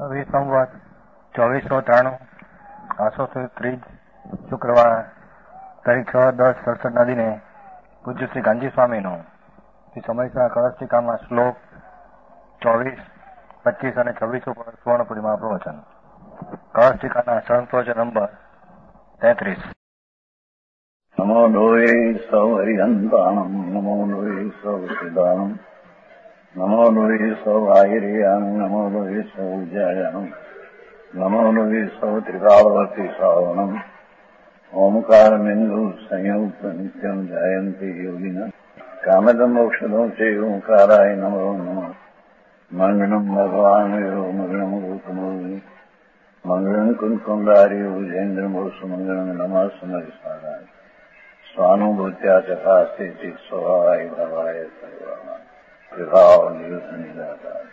વિસંવત 2493 830 શુક્રવાર તારીખ 6/10/67 દિને પૂજ્ય શ્રી ગાંધી સ્વામીનું શ્રી સમયસા કળશટીકામાં શ્લોક 24, 25 અને 26 ઉપર સુવર્ણપુરીમાં પ્રવચન. કળશટીકાના સંતોષ નંબર 33. નમો લોહે સૌ હરિહંતાણમ, નમો લોહે સૌ સિદ્ધાનમ, નમો લોહે સૌ આયર્યાન, નમો લોહે સૌ જયાનમ, નમો લોહે સૌ ત્રિકાળવતી શ્રાવણમ, ઓમકાર બિંદુ સંયુક્ત નિત્યમ જાયંતી યોગિના કામદમ ઔષધો છે ઓંકારાય નમો નમઃ. મંગળમ ભગવાન મંગળમ ગૌતમોની મંગળમ કુંકુંડાર્યો જૈન્દ્રમો સુમંગળમ નમઃ સમરિસ્વારાય સ્વાનુભૂત્યા ચકાસ્તે ચિત સ્વભાવાય ભવાય સર્વમાં વિભાવ નિયુદ્ધ નિરાકાર.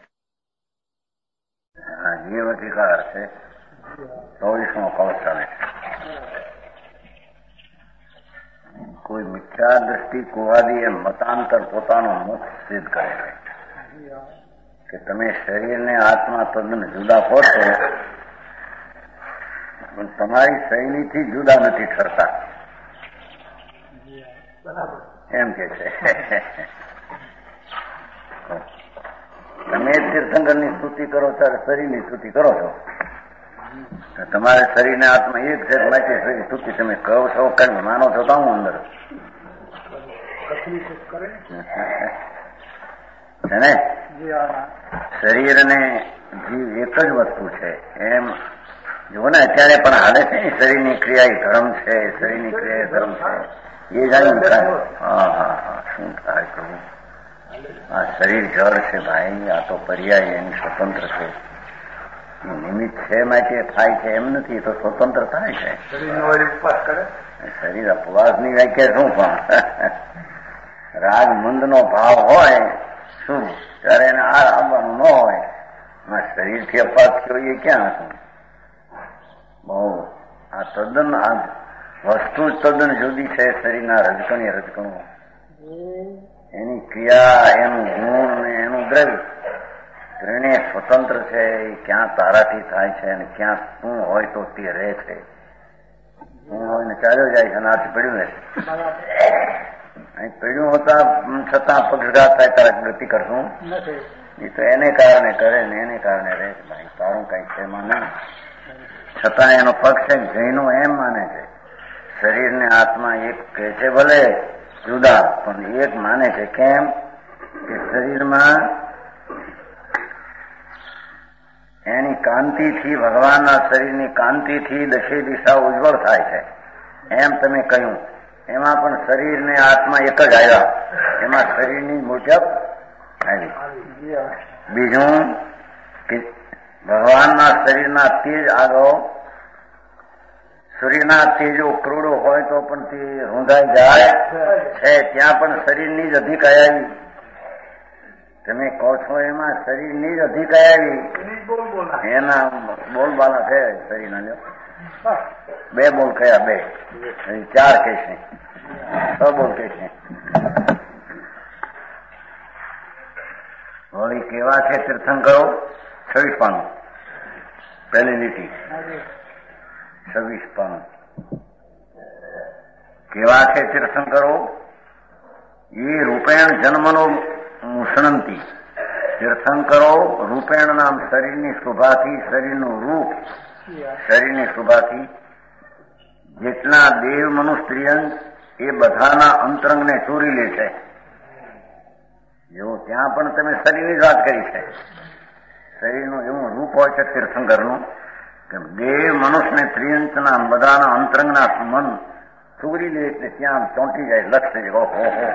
જીવ અધિકાર છે 24મો કવચ ચાલે. કોઈ મિથ્યા દ્રષ્ટિ કુવાદી એ મતાંતર પોતાનો મત સિદ્ધ કરે છે કે તમે શરીરને આત્મા તદ્દન જુદા કહો છો, પણ તમારી શૈલીથી જુદા નથી ઠરતા એમ કે છે. તમે તીર્થંકરની સ્તુતિ કરો ત્યારે શરીરની સ્તુતિ કરો છો, તમારે શરીરને આત્મા એક છે માટે શરીર સ્તુતિ તમે કહો છો, કારણ માનો છો તો હું અંદર છે ને. શરીર અને જીવ એક જ વસ્તુ છે એમ જુઓ ને. અત્યારે પણ હાલે છે ને શરીરની ક્રિયા એ ધર્મ છે, શરીરની ક્રિયા એ ધર્મ છે એ જાણ્યું થાય. હા શું થાય કહું, આ શરીર જળ છે ભાઈ, આ તો પર્યાય એની સ્વતંત્ર છે, નિમિત્ત છે માટે થાય છે એમ નથી, તો સ્વતંત્ર થાય છે. શરીર અપવાસની વ્યાખ્યા શું? પણ રાગ મંદનો ભાવ હોય શું ત્યારે એને આ આવવાનું ન હોય, શરીરથી અપાસ થયો એ ક્યાં હતું? બહુ આ તદ્દન આ વસ્તુ જ તદ્દન જુદી છે. શરીરના રજકણી રજકણું, એની ક્રિયા, એનું ગુણ ને એનું દ્રવ્ય ત્રણે સ્વતંત્ર છે. ક્યાં તારાથી થાય છે અને ક્યાં શું હોય તો તે રહે છે. શું હોય ને ચાલ્યો જાય છે અને આથી પડ્યું રહે છે. અહીં પડ્યું હોતા છતાં પક્ષઘાત થાય તારા ગતિ કરશું એ તો એને કારણે કરે ને એને કારણે રહે છે. ભાઈ તારું કઈ છે એમાં નહીં, છતાં એનો પક્ષ છે જૈનો એમ માને છે શરીરને આત્મા એક કહે છે, ભલે જુદા પણ એક માને છે. કેમ કે શરીરમાં એની કાંતિથી, ભગવાનના શરીરની કાંતિથી દશે દિશા ઉજ્જવળ થાય છે એમ તમે કહ્યું. એમાં પણ શરીરને આત્મા એક જ આવ્યા, એમાં શરીરની મુજબ આવી. બીજું કે ભગવાનના શરીરના તેજ આગળ સૂર્યના તેજો ક્રૂડો હોય તો પણ તે રૂંધાઈ જાય છે, ત્યાં પણ શરીરની જ અધિકાય આવી. તમે કહો છો એમાં શરીરની જ અધિકાય આવી. એના બોલબાલા છે શરીરના. જો 2 બોલ કયા? 2 4 કે છે, 6 બોલ કે છે. વળી કેવા છે તીર્થંકરો? 26 પાનું, પહેલી લીટી 26 પાનું. કેવા છે તીર્થંકરો? એ રૂપેણ જન્મનો મુષણંતી. તીર્થંકરો રૂપેણ નામ શરીરની શોભાથી, શરીરનું રૂપ શરીરની શોભાથી જેટલા દેવ મનુષ્ય સ્ત્રીઅંગ એ બધાના અંતરંગને ચોરી લે છે. જો ત્યાં પણ તમે શરીરની જ વાત કરી છે. શરીરનું એવું રૂપ હોય છે તીર્થંકરનું કે દેવ મનુષ્યને ત્રિયંતના બધાના અંતરંગના મન ચોરી લે એટલે ત્યાં ચોંટી જાય, લક્ષ થઈ જાય.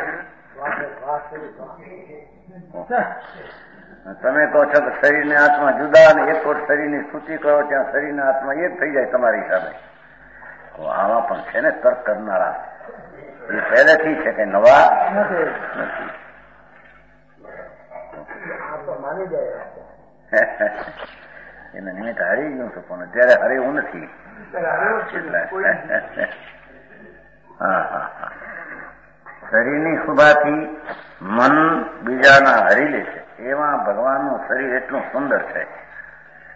તમે કહો છો કે શરીરને આત્મા જુદા અને એક વાર શરીરની સ્તુતિ કરો ત્યાં શરીરના આત્મા એક થઈ જાય તમારી હિસાબે. આવા પણ છે ને તર્ક કરનારા, એ પહેલેથી છે કે નવા નથી. એને નિમિત્ત હારી ગયું છું પણ અત્યારે હરેવું નથી. શરીરની શુભાથી મન બીજાના હરી લે છે. એમાં ભગવાનનું શરીર એટલું સુંદર છે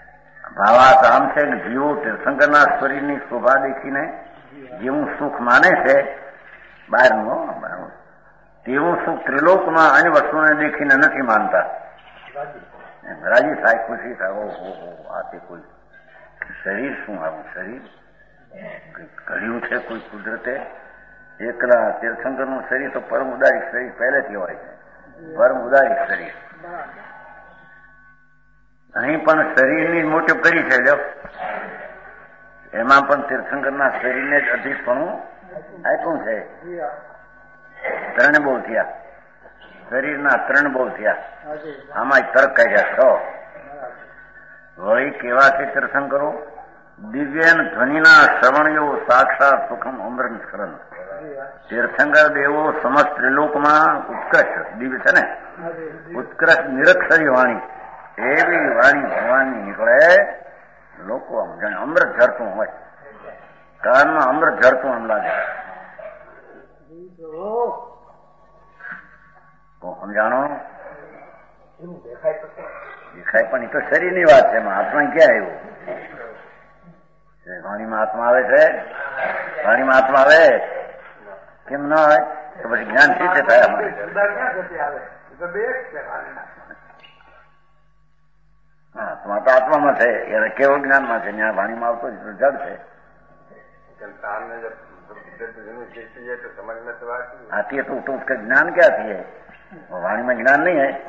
ભાવાર્થ આમ છે કે જીવો તીર્થંકરના શરીરની શોભા દેખીને જેવું સુખ માને છે બહારનું તેવું સુખ ત્રિલોકમાં અન્ય વસ્તુને દેખીને નથી માનતા. રાજી થાય, ખુશી થાય. ઓહો આ તે કોઈ શરીર, શું આવું શરીર ઘડ્યું છે કોઈ કુદરતે. એકલા તીર્થંકરનું શરીર તો પરમ ઉદારી શરીર પહેલેથી હોય છે, પરમ ઉદારી શરીર. અહીં પણ શરીરની મોટી કરી છે જો, એમાં પણ તીર્થંકરના શરીરને જ અધિકપણું આપ્યું છે. 3 બહુ થયા, શરીરના 3 બહુ થયા. આમાં તર્ક કાઢ્યા 6. વળી કેવા છે તીર્થંકરો? દિવ્યન ધ્વનિના શ્રવણયો સાક્ષાત સુખમ અમૃત સ્કરણ. તીર્થંકર દેવો સમસ્ત ત્રિલોકમાં ઉત્કૃષ્ટ દિવ્ય છે ને, ઉત્કૃષ્ટ નિરક્ષરી વાણી, એવી વાણી ભગવાનની નીકળે. લોકો આમ જાણે અમૃત ઝરતું હોય, કાનમાં અમૃત ઝરતું આમ લાગે. તો સમજાણો દેખાય પણ એ તો શરીરની વાત છે. એમાં આત્મા ક્યાં આવ્યું? વાણીમાં આત્મા આવે છે? વાણીમાં આત્મા આવે કેમ ના હોય? તો પછી જ્ઞાન શી રીતે થાય? અમારે આત્મા તો આત્મામાં છે, એને કેવળ જ્ઞાનમાં છે. ત્યાં વાણીમાં આવતો જડ છે. आती है तो उसका ज्ञान क्या थी है? वाणी में ज्ञान नहीं है.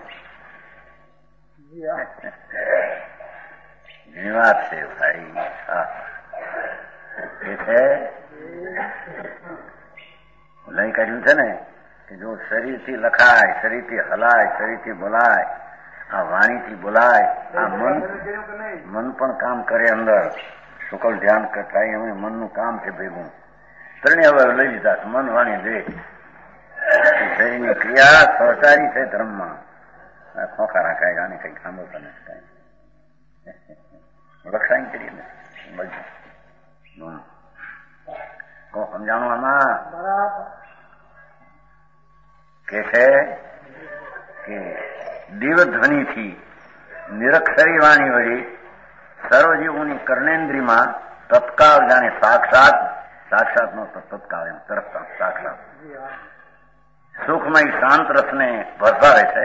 धन्यवाद से भाई. લઈ કાઢ્યું છે ને કે જો શરીરથી લખાય, શરીરથી હલાય, શરીરથી બોલાય, આ વાણીથી બોલાય, આ મન પણ કામ કરે અંદર. શુકલ ધ્યાન થાય એમ મનનું કામ છે ભેગું. 3 હવે લઈ લીધા, મન વાણી દે. શરીરની ક્રિયા સહચારી છે ધર્મમાં. ખોખા રાખાય, આને કઈ સાંભળતા નથી, કઈ રક્ષાઈ કરીએ ને બધું. કો સમજાણું આમાં કે છે કે દિવ્ય ધ્વનિથી નિરક્ષરી વાણી વળી સર્વજીવોની કર્ણેન્દ્રીમાં તત્કાળ જાણે સાક્ષાત નો તત્કાળ એમ તરત સાક્ષાત સુખમય શાંત રસને ભરસાવે છે.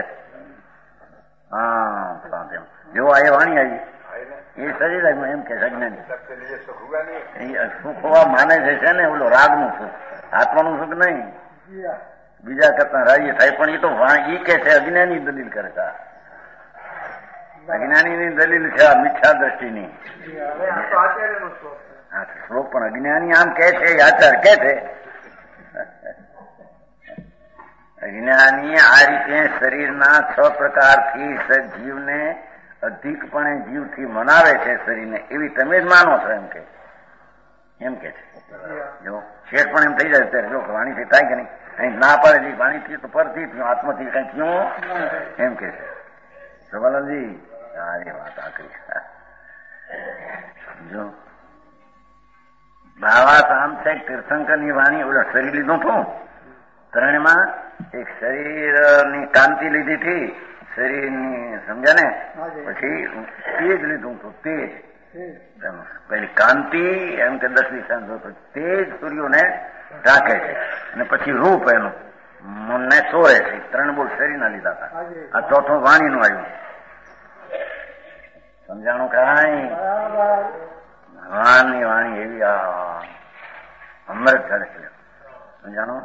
હા શાંત એમ જેવો આ વાણી આવી એ શરીર એમ કે અજ્ઞાની સુખ હોવા માને છે ને, ઓલો રાગનું સુખ, આત્માનું સુખ નહીં. બીજા કરતા રાજી થાય પણ એ તો ઈ કે છે અજ્ઞાની દલીલ કરે છે. અજ્ઞાનીની દલીલ છે આ મિથ્યા દ્રષ્ટિની. શ્લોક પણ અજ્ઞાની આમ કે છે, આચાર કે છે. અજ્ઞાની આ રીતે શરીરના 6 પ્રકારથી સજીવને અધિકપણે જીવથી મનાવે છે શરીરને, એવી તમે જ માનો છો એમ કે છે. જો શેઠ પણ એમ થઈ જાય ત્યારે જો વાણીથી થાય કે નહીં, અહીં ના પડે વાણીથી તો પરથી થયું, આત્માથી કઈ થયું એમ કે છે. સવાલજી અરે વાત આકરી. જો ભાવાર્થ આમ છે તીર્થંકરની વાણી ઓલા શરીર લીધું હતું 3માં. એક શરીરની કાંતિ લીધી હતી, શરીરની સમજ્યા ને, પછી તેજ લીધું હતું, તેજ. પેલી કાંતિ એમ કે 10-20 તેજ સૂર્યોને ઢાંકે છે, અને પછી રૂપ એનું મનને સોરે છે. 3 બોલ શરીરના લીધા હતા. આ 4થું વાણીનું આવ્યું. સમજાણું કાંઈ? ભગવાનની વાણી એવી અમૃત ચડે છે. સમજાણું?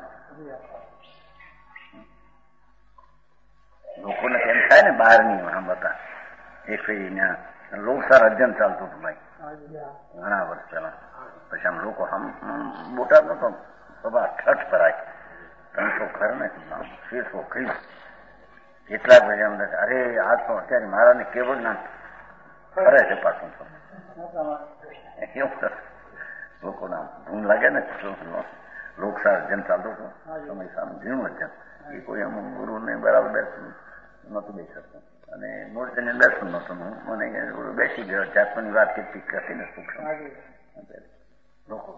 લોકોને તેમ થાય ને બહારની સાંભળતા. એક લોકસાર અધ્યયન ચાલતું હતું ભાઈ ઘણા વર્ષ પહેલા. પછી આમ લોકો બોટાદ નતો સભા ઠઠ ભરાય 300 ઘર ને 600 કઈ કેટલાક પછી એમ અરે આ તો અત્યારે મારાને કેવું ના કરે છે પાછું. એવું લોકોના ધૂમ લાગે ને. લોકસાર અધ્યયન ચાલતું હતું સમય સામે ઝીણું અધ્યયન. એ કોઈ અમુક ગુરુને બરાબર બેસતું નહોતું બેસી શકતું, અને મૂર્તિને દર્શન નહોતું. મને બેસી ગયો, જાતની વાત કેટલી હતી ને સૂક્ષ્મ. લોકો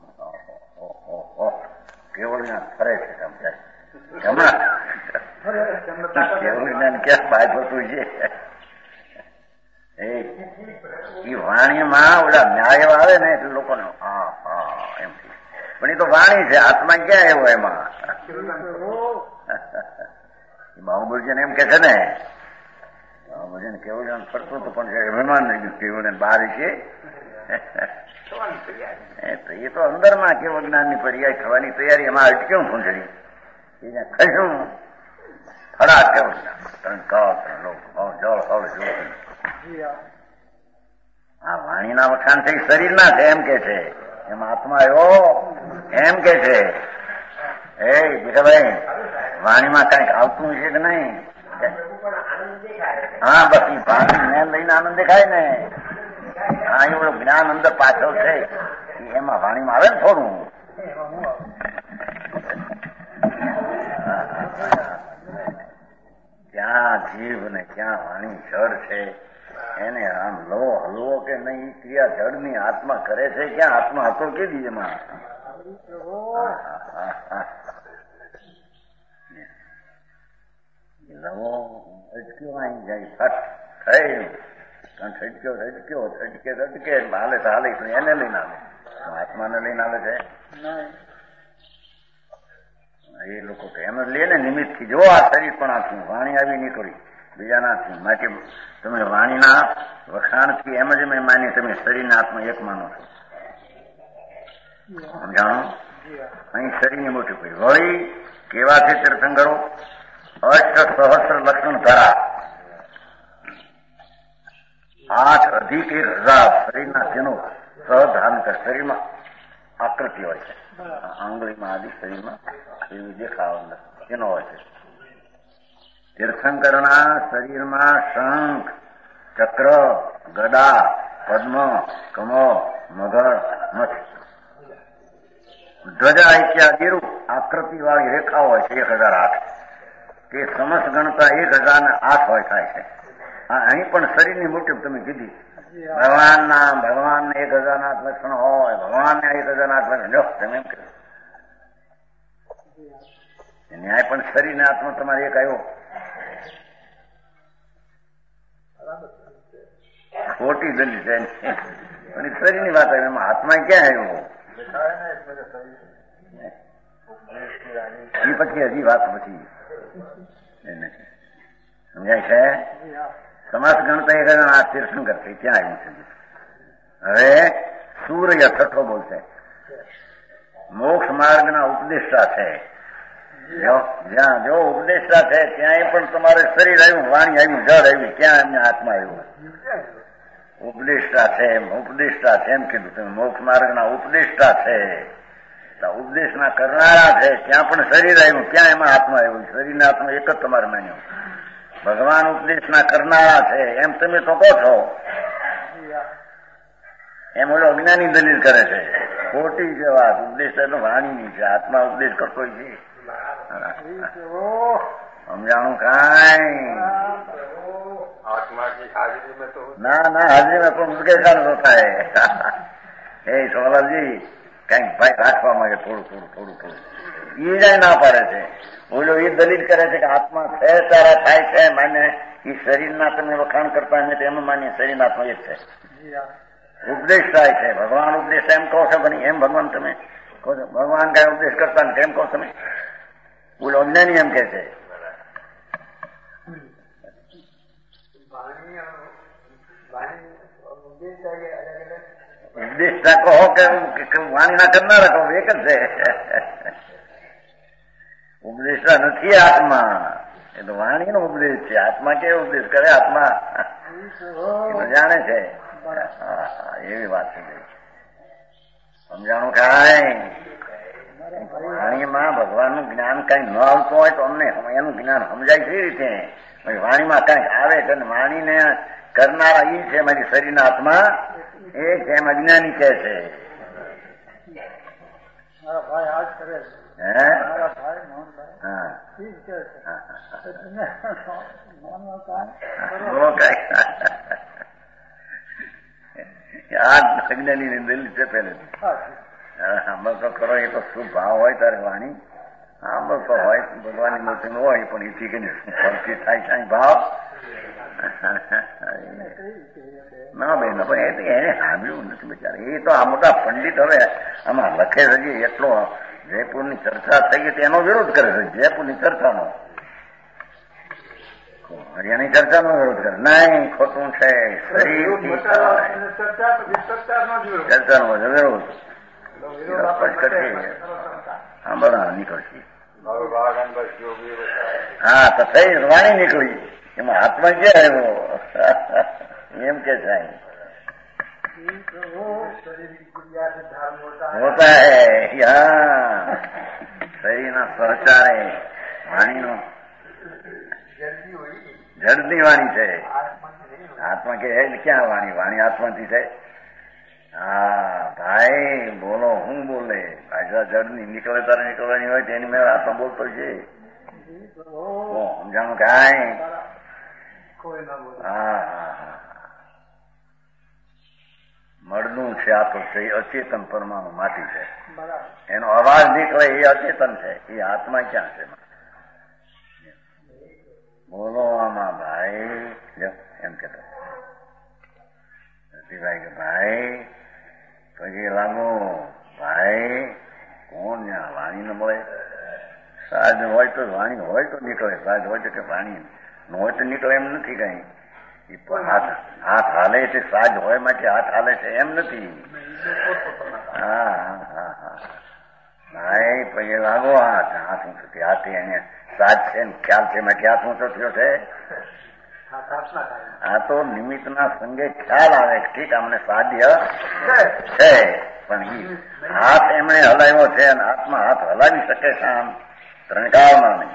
કેવળ જ્ઞાન ફરે છે હમણાં કેવળ જ્ઞાન ક્યાં બહાર થતું છે એ વાણીમાં ઓલા ન્યાય આવે ને એટલે લોકોને હા હા એમ પણ એ તો વાણી છે, આત્મા ક્યાં એવો એમાં? બાહુબલીને એમ કે છે ને, બાહુબલીને કેવળ ફરતું હતું પણ અભિમાન રહી ગયું, કેવળ બહાર છે એ તો અંદરમાં કેવું જ્ઞાનની પર્યાય થવાની તૈયારી, એમાં અટક્યું પૂંછડી એને ખસ્યું ફડા કેવું જળ હળ જોયું. આ વાણીના વખાણ છે શરીરના છે એમ કે છે, એમાં આત્મા એવો એમ કે છે. એ ભાઈ વાણીમાં કઈક આવતું છે કે નહીં? હા બસ એ ભાષણ લઈને આનંદ દેખાય ને. હા એવું જ્ઞાન અંદર પાછળ છે એમાં વાણીમાં આવે ને થોડું. ક્યાં જીભ ને ક્યાં વાણી જળ છે એને આમ લો હલવો કે નહીં, ક્રિયા જળની આત્મા કરે છે. ક્યાં આત્મા હતો કે એમાં? લવો અટક્યો અહીં જાય ફટ થઈ છટક્યો રટક્યો છટકે રટકે હાલે તો હાલે તો એને લઈને આવે, આત્માને લઈને આવે છે. એ લોકો તો એમ જ લે ને નિમિત્ત થી. જો આ શરીર પણ આથી વાણી આવી નીકળી બીજાનાથી, માટે તમે વાણીના વખાણથી એમ જ મેં માની તમે શરીરના આત્મા એક માનો છો. સમજાણો? અહીં શરીરની મોટી પડી વળી કેવા છે તીર્થંકરો? અષ્ટ સહસ્ર લક્ષણ ધરા 8 અધિક 1000 શરીરના ચિહ્નો સહધાન કર. શરીરમાં આકૃતિ હોય છે, આંગળીમાં આદિ શરીરમાં એવી દેખાવ ચિહ્નો હોય છે. તીર્થંકરના શરીરમાં શંખ, ચક્ર, ગદા, પદ્મ, કમો, મગર, મથ, ધ્વજા ઇત્યાદિ આકૃતિ વાળી રેખાઓ હોય છે 1008. તે સમસ્ત ગણતા 1008 હોય થાય છે. અહીં પણ શરીરની મુઠ્ઠી તમે કીધી, ભગવાનને 1008 લક્ષણ હોય, ભગવાનને 1008 લક્ષણ. જો તમે એમ કહ્યું ન્યાય પણ શરીરને આત્મા તમારે એક આવ્યો. ખોટી દલી છે પણ શરીરની વાત આવી, એમાં આત્મા ક્યાં આવ્યો? એ પછી હજી વાત પછી સમજાય છે. સમાસ ગણતા 1008 તીર્થંકર છે, ક્યાં આવ્યું છે? હવે સૂર્ય છઠ્ઠો બોલશે. મોક્ષ માર્ગના ઉપદેષ્ટા છે. જ્યાં જો ઉપદેષ્ટા છે ત્યાં પણ તમારે શરીર આવ્યું, વાણી આવ્યું, જળ આવ્યું, ક્યાં એમને આત્મા આવ્યું? ઉપદેષ્ટા છે એમ કીધું તમે. મોક્ષ માર્ગના ઉપદેષ્ટા છે, ઉપદેશના કરનારા છે, ત્યાં પણ શરીર આવ્યું, ક્યાં એમાં આત્મા આવ્યું? શરીરના આત્મા એક જ તમારે માન્યો. ભગવાન ઉપદેશના કરનારા છે એમ તમે તો કહો છો, એમ ઓલો અજ્ઞાની દલીલ કરે છે. ખોટી છે વાત. ઉપદેશ તો વાણીની છે, આત્મા ઉપદેશ કરતો છે. સમજાણું કાંઈ? ના હાજરીમાં પણ ઉદગેર તો થાય. એ સોલાજી કઈક ભાઈ રાખવા માંગે થોડું એ જાય ના પાડે છે. ઓલો એ દલીલ કરે છે કે આત્મા છે તારા થાય છે માને. એ શરીરના તમે વખાણ કરતા અમે તો એમ માનીએ શરીરના આત્મા એક છે. ઉપદેશ થાય છે, ભગવાન ઉપદેશ એમ કહો છો બની, એમ ભગવાન તમે કહો છો? ભગવાન કઈ ઉપદેશ કરતા ને કેમ કહો તમે? ઓલો અજ્ઞાની એમ કે છે. ઉપદેશતા કહો કે વાણીના કરનારા કહો, એક જ છે. ઉપદેશતા નથી આત્મા, એ તો વાણીનો ઉપદેશ છે. આત્મા કેવો ઉપદેશ કરે? આત્મા એ તો જાણે છે. એવી વાત છે. સમજાણું કાંઈ? વાણીમાં ભગવાનનું જ્ઞાન કઈ ન આવતું હોય તો અમને એનું જ્ઞાન સમજાય કેવી રીતે? વાણીમાં કઈક આવે છે ને વાણીને કરનારા એ છે મારી શરીરના આત્મા એ છે, એમ અજ્ઞાની કહે છે. અજ્ઞાની ની દલીલ છે પેલે. આંબલ તો કરો એ તો શું ભાવ હોય તારે વાણી આંબલ તો હોય ભગવાનની મૂર્તિ હોય પણ એથી કે ફરતી થાય છે ભાવ. ના બેન પણ એને સાંભળ્યું નથી બિચારા. એ તો આ મોટા પંડિત હવે આમાં લખે છે એટલો જયપુરની ચર્ચા થઈ ગઈ એનો વિરોધ કરે છે. જયપુરની ચર્ચાનો, હરિયાની ચર્ચાનો વિરોધ કરે. નહીં, ખોટું છે. ચર્ચાનો વિરોધ હા બરાબર નીકળશે. હા તો થઈ વાણી નીકળી, એમાં હાથમાં ક્યાં આવ્યો એમ કે સાહેબ હોતા હૈ. હા શરીરના સહચારે વાણીનો જડની વાણી છે. આત્મા કે ક્યાં વાણી? વાણી આત્માથી છે. હા ભાઈ બોલો, હું બોલે ભાષા જડની નીકળે તારે નીકળવાની હોય તેની મેં આત્મા બોલતો છે. સમજાણું કાંઈ? હા હા હા મળનું છે આ તો છે અચેતન પરમાણુ માટી છે. એનો અવાજ નીકળે એ અચેતન છે. એ આત્મા ક્યાં છે? બોલો આમાં ભાઈ એમ કેતા ભાઈ કે ભાઈ પછી લાગો ભાઈ કોણ ત્યાં વાણી ન મળે? સાજ હોય તો વાણી હોય તો નીકળે, સાજ હોય તો કે વાણી ન હોય તો નીકળે એમ નથી કઈ. હાથ હાલે છે સાજ હોય માટે હાથ હાલે છે એમ નથી. હા હા હા ભાઈ પછી લાગો હાથ હાથ ઊંચો થયો. હાથી એને સાજ છે ને ખ્યાલ છે માટે હાથ ઊંચો થયો છે. આ તો નિમિત્તના સંગે ખ્યાલ આવે ઠીક અમને સાધ્ય છે પણ હાથ એમણે હલાવ્યો છે અને હાથમાં હાથ હલાવી શકે છે આમ ત્રણકાળમાં નહીં.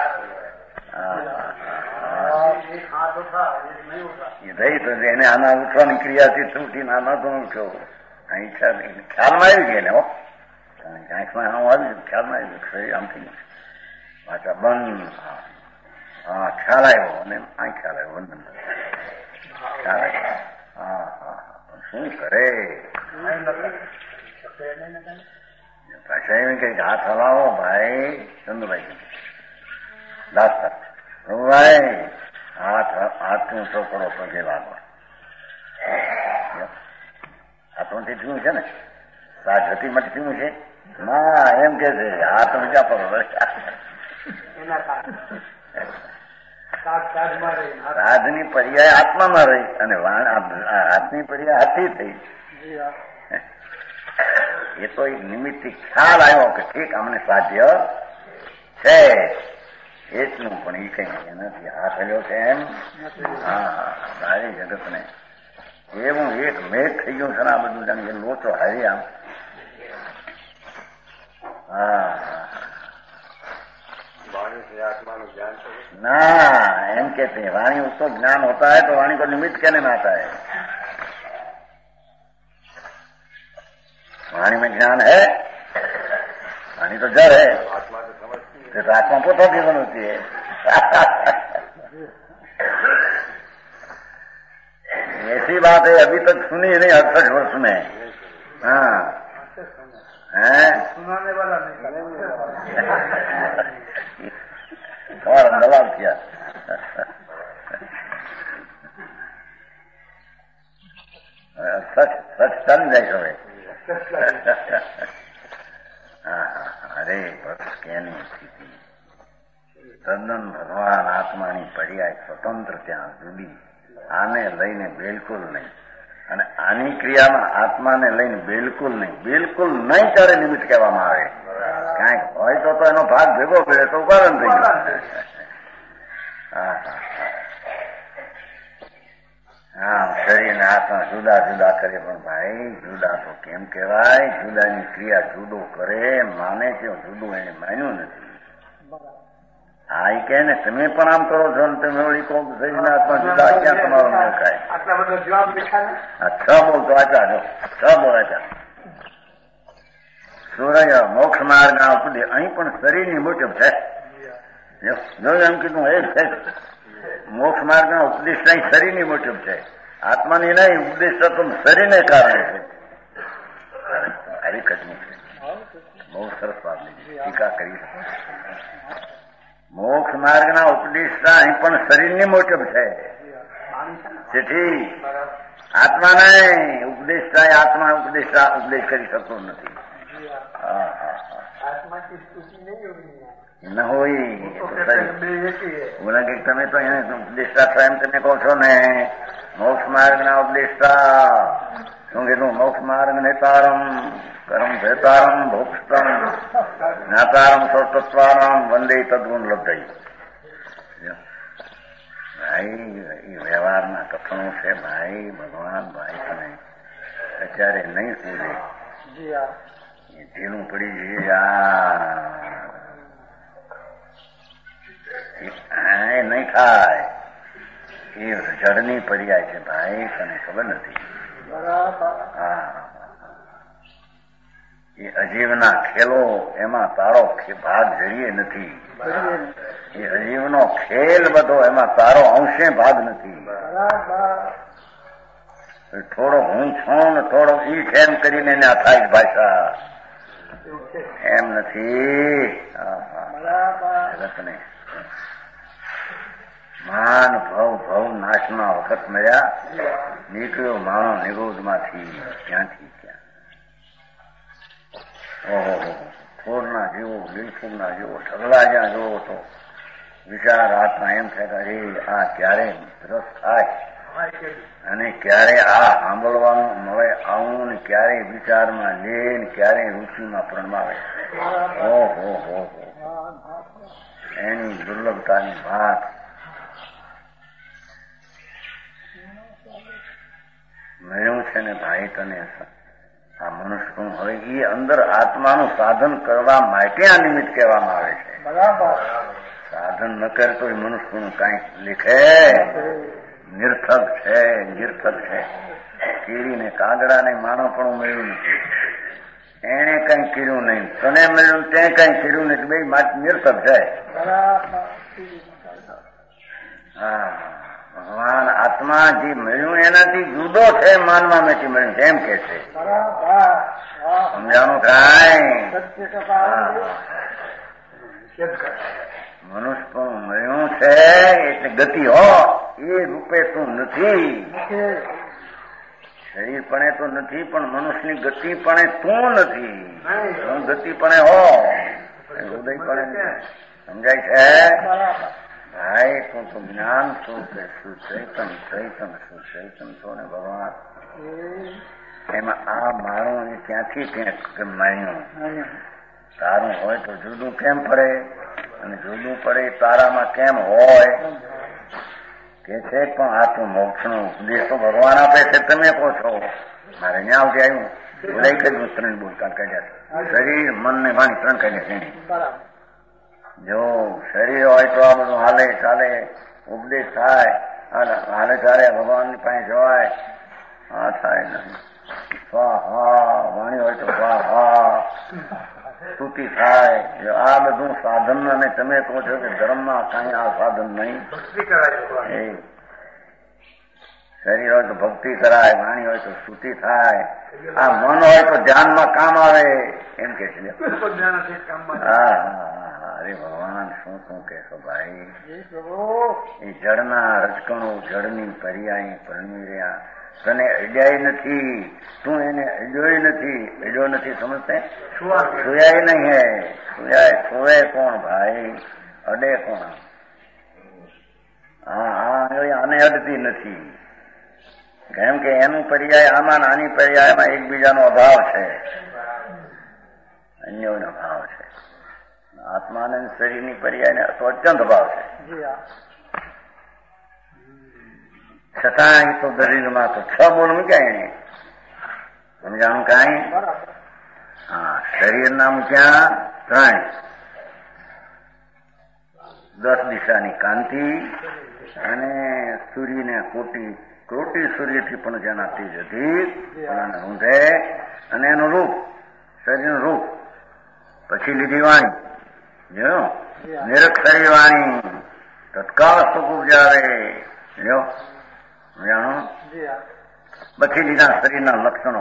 રહી તો એને આના ઉઠવાની ક્રિયાથી છૂટીને આના તો ઉઠ્યો ઈચ્છા ખ્યાલમાં આવી ગઈ ને હો આંખમાં આમ આવી ખ્યાલમાં આવી શરીર આમ થઈ ગયું પાછા બંધ. હા ખ્યાલ આવ્યો અને આ ખ્યાલ આવ્યો વંદન ખ્યાલ આવ્યો. હા હા શું કરે પાછા એમ કઈ હાથ હલાવો ભાઈ ચંદુભાઈ દાસ્તર ભાઈ હાથ ઊંચો કરો પગે લાગો. હાથમાંથી થયું છે ને સાજ હતી માટે થયું છે ના એમ કે છે હાથ ઊંચા કરો. રાજની પર્યાય આત્મામાં રહી અને હાથની પર્યાય હાથી થઈ. એ તો એક નિમિત્તથી ખ્યાલ આવ્યો કે ઠીક અમને સાધ્ય છે એટલું પણ એ કઈ એનાથી હાથ હલ્યો છે એમ. હા સારી જગત ને એવું એક મેઘ થઈ ગયું છે ને આ બધું જાણે લોચો હારી આમ. હા ना एम कहते हैं वाणी उसको ज्ञान होता है तो वाणी को निमित्त कहने में आता है. वाणी में ज्ञान है, वाणी तो जड़ है, तो आत्मा पोता जीवन होती है. ऐसी बात है अभी तक सुनी नहीं 68 वर्ष में. हाँ सुनाने वाला नहीं और दलाल किया. सच सच चल जाए હવે. અરે બસ કેની સ્થિતિ તદ્દન ભગવાન આત્માની પર્યાય સ્વતંત્ર ત્યાં જુદી આને લઈને બિલકુલ નહીં અને આની ક્રિયામાં આત્માને લઈને બિલકુલ નહીં. બિલકુલ નહીં ત્યારે નિમિત્ત કહેવામાં આવે. કાંઈક હોય તો એનો ભાગ ભેગો કરે તો ઉપાદન થઈ ગયું. હા શરીર ને આત્મા જુદા જુદા કરે પણ ભાઈ જુદા તો કેમ કહેવાય? જુદાની ક્રિયા જુદો કરે માને છે જુદું એને માન્યું નથી. હા એ કહે ને તમે પણ આમ કરો છો ને તમે ઓળી કહો શરીર આત્મા જુદા ક્યાં તમારો ન ખાય? આટલા બધા જવાબ દેખાય. હા 6 બોલતો આચા જો 6 બોલ આચા. સૂર્ય મોક્ષ માર્ગ ના ઉપદેશ અહીં પણ શરીરની મુજબ છે. જો એમ કીધું એ છે મોક્ષ માર્ગ ના ઉપદેશ નહીં શરીરની મુજબ છે. આત્માની નહીં ઉપદેશ તો શરીરને કારણે છે. હરીકતની છે બહુ સરસ વાત લીધી ટીકા કરી. મોક્ષ માર્ગ ના ઉપદેશ અહીં પણ શરીરની મુજબ છે. તેથી આત્મા નહીં, ઉપદેશતા આત્મા ઉપદેશ કરી શકતો નથી. ન હોય બોલા કે તમે તો એને ઉપદેશતા છો એમ તમે કહો છો ને. મોક્ષ માર્ગ ના ઉપદેશતા શું કીધું? મોક્ષ માર્ગ નેતારમ કરમ ભેતારમ ભોક્ષતમ જ્ઞાતારમ સૌતત્વારમ વંદે તદ્ગુણ લબ્ધઈ. ભાઈ એ વ્યવહારના કથનો છે ભાઈ. ભગવાન ભાઈ તમે અત્યારે નહીં પૂરે એ ઢીલું પડી જઈએ. નહીં થાય એ જળની પર્યાય છે ભાઈ, તને ખબર નથી. એ અજીવના ખેલો એમાં તારો ભાગ જડીએ નથી. એ અજીવનો ખેલ બધો એમાં તારો અંશે ભાગ નથી. થોડો હું છું ને થોડો ઈ છે એમ કરીને એને આ થાય ભાષા એમ નથી. જગતને માન ભવ નાશના વખત મળ્યા. નીકળ્યો માણો નિરોધમાંથી ક્યાંથી ક્યાં. ઓહો ફૂરના જેવો બિલફૂલના જેવો ઢગલા જ્યાં જોવો તો વિચાર આત્મા એમ થાય કે આ ક્યારે રસ થાય અને ક્યારે આ સાંભળવાનું મળે આવું ને ક્યારે વિચારમાં લે ને ક્યારે રુચિમાં પ્રણમાવે. ઓહો હો એની દુર્લભતાની વાત. મળ્યું છે ને ભાઈ તને આ મનુષ્યનું. હવે એ અંદર આત્માનું સાધન કરવા માટે આ નિમિત્ત કહેવામાં આવે છે. સાધન ન કરતો એ મનુષ્યનું કાંઈ લીખે નિર્થક છે. કીડીને કાગડાને માનવ પણ મળ્યું નથી. એને કઈ કર્યું નહીં, તને મળ્યું તે કઈ કર્યું નથી. બે નિર્થક છે. હા ભગવાન આત્મા જે મળ્યું એનાથી જુદો છે. માનવામાંથી મળ્યું એમ કે છે. સમજાણું કાંઈ? મનુષ્ય પણ મળ્યું છે એટલે ગતિ હો એ રૂપે તું નથી. શરીર પણ તો નથી પણ મનુષ્યની ગતિ પણ તું નથી. હું ગતિ પણ હો હૃદય પણ સમજાય છે ભાઈ. તું તો જ્ઞાન શું કે સુચૈતન છો ને ભગવાન. એમાં આ મારું એ ક્યાંથી ક્યાંક માન્યું. તારું હોય તો જુદું કેમ પડે અને જુદું પડે તારામાં કેમ હોય કે છે. પણ આ તો મોક્ષનો ઉપદેશ તો ભગવાન આપે છે. તમે કહો છો મારે ન્યા આવતી આવ્યું બોલાઈ કર્યું. 3 બોલતા કાઢ્યા. શરીર મન ને વાણી 3 કાઢ્યા છે. જો શરીર હોય તો આ બધું હાલે ચાલે ઉપદેશ થાય હાલે ચાલે ભગવાનની પાસે જવાય. હા થાય નહીં. સ્વાહા વાણી હોય તો સ્વાહા સ્તુતિ થાય. આ બધું સાધન અને તમે કહો છો કે ધર્મમાં કાંઈ આ સાધન નહીં. શરીર હોય તો ભક્તિ કરાય, વાણી હોય તો સ્તુતિ થાય. આ મન હોય તો ધ્યાનમાં કામ આવે એમ કે છે. હા અરે ભગવાન શું કહેશો ભાઈ. એ જળના રચકણો જળની પર્યાય પરણી રહ્યા. તને અડ્યાય નથી, તું એને અડ્યોય નથી. અડ્યો નથી સમજતે? સુયાય નહીં હે. સુવે કોણ ભાઈ? અડે કોણ? આને અડતી નથી. કેમ કે એનું પર્યાય આમાં આની પર્યાયમાં એકબીજાનો અભાવ છે. અન્યોનો ભાવ છે. આત્માને શરીરની પર્યાયને તો અત્યંત ભાવ છે. છતાં એ તો દલીલમાં તો 6 બોલ મૂક્યા એને. સમજાણું કાંઈ? હા શરીરના મૂક્યા 3. 10 દિશાની કાંતિ અને સૂર્યને કોટી સૂર્યથી પણ જેના તેજ અધિક ઊંધે અને એનું રૂપ શરીરનું રૂપ. પછી લીધી વાણી જો નિરક્ષરી વાણી તત્કાળ સુખ ઉપજાવે. જો જાણો. પછી લીધા શરીરના લક્ષણો.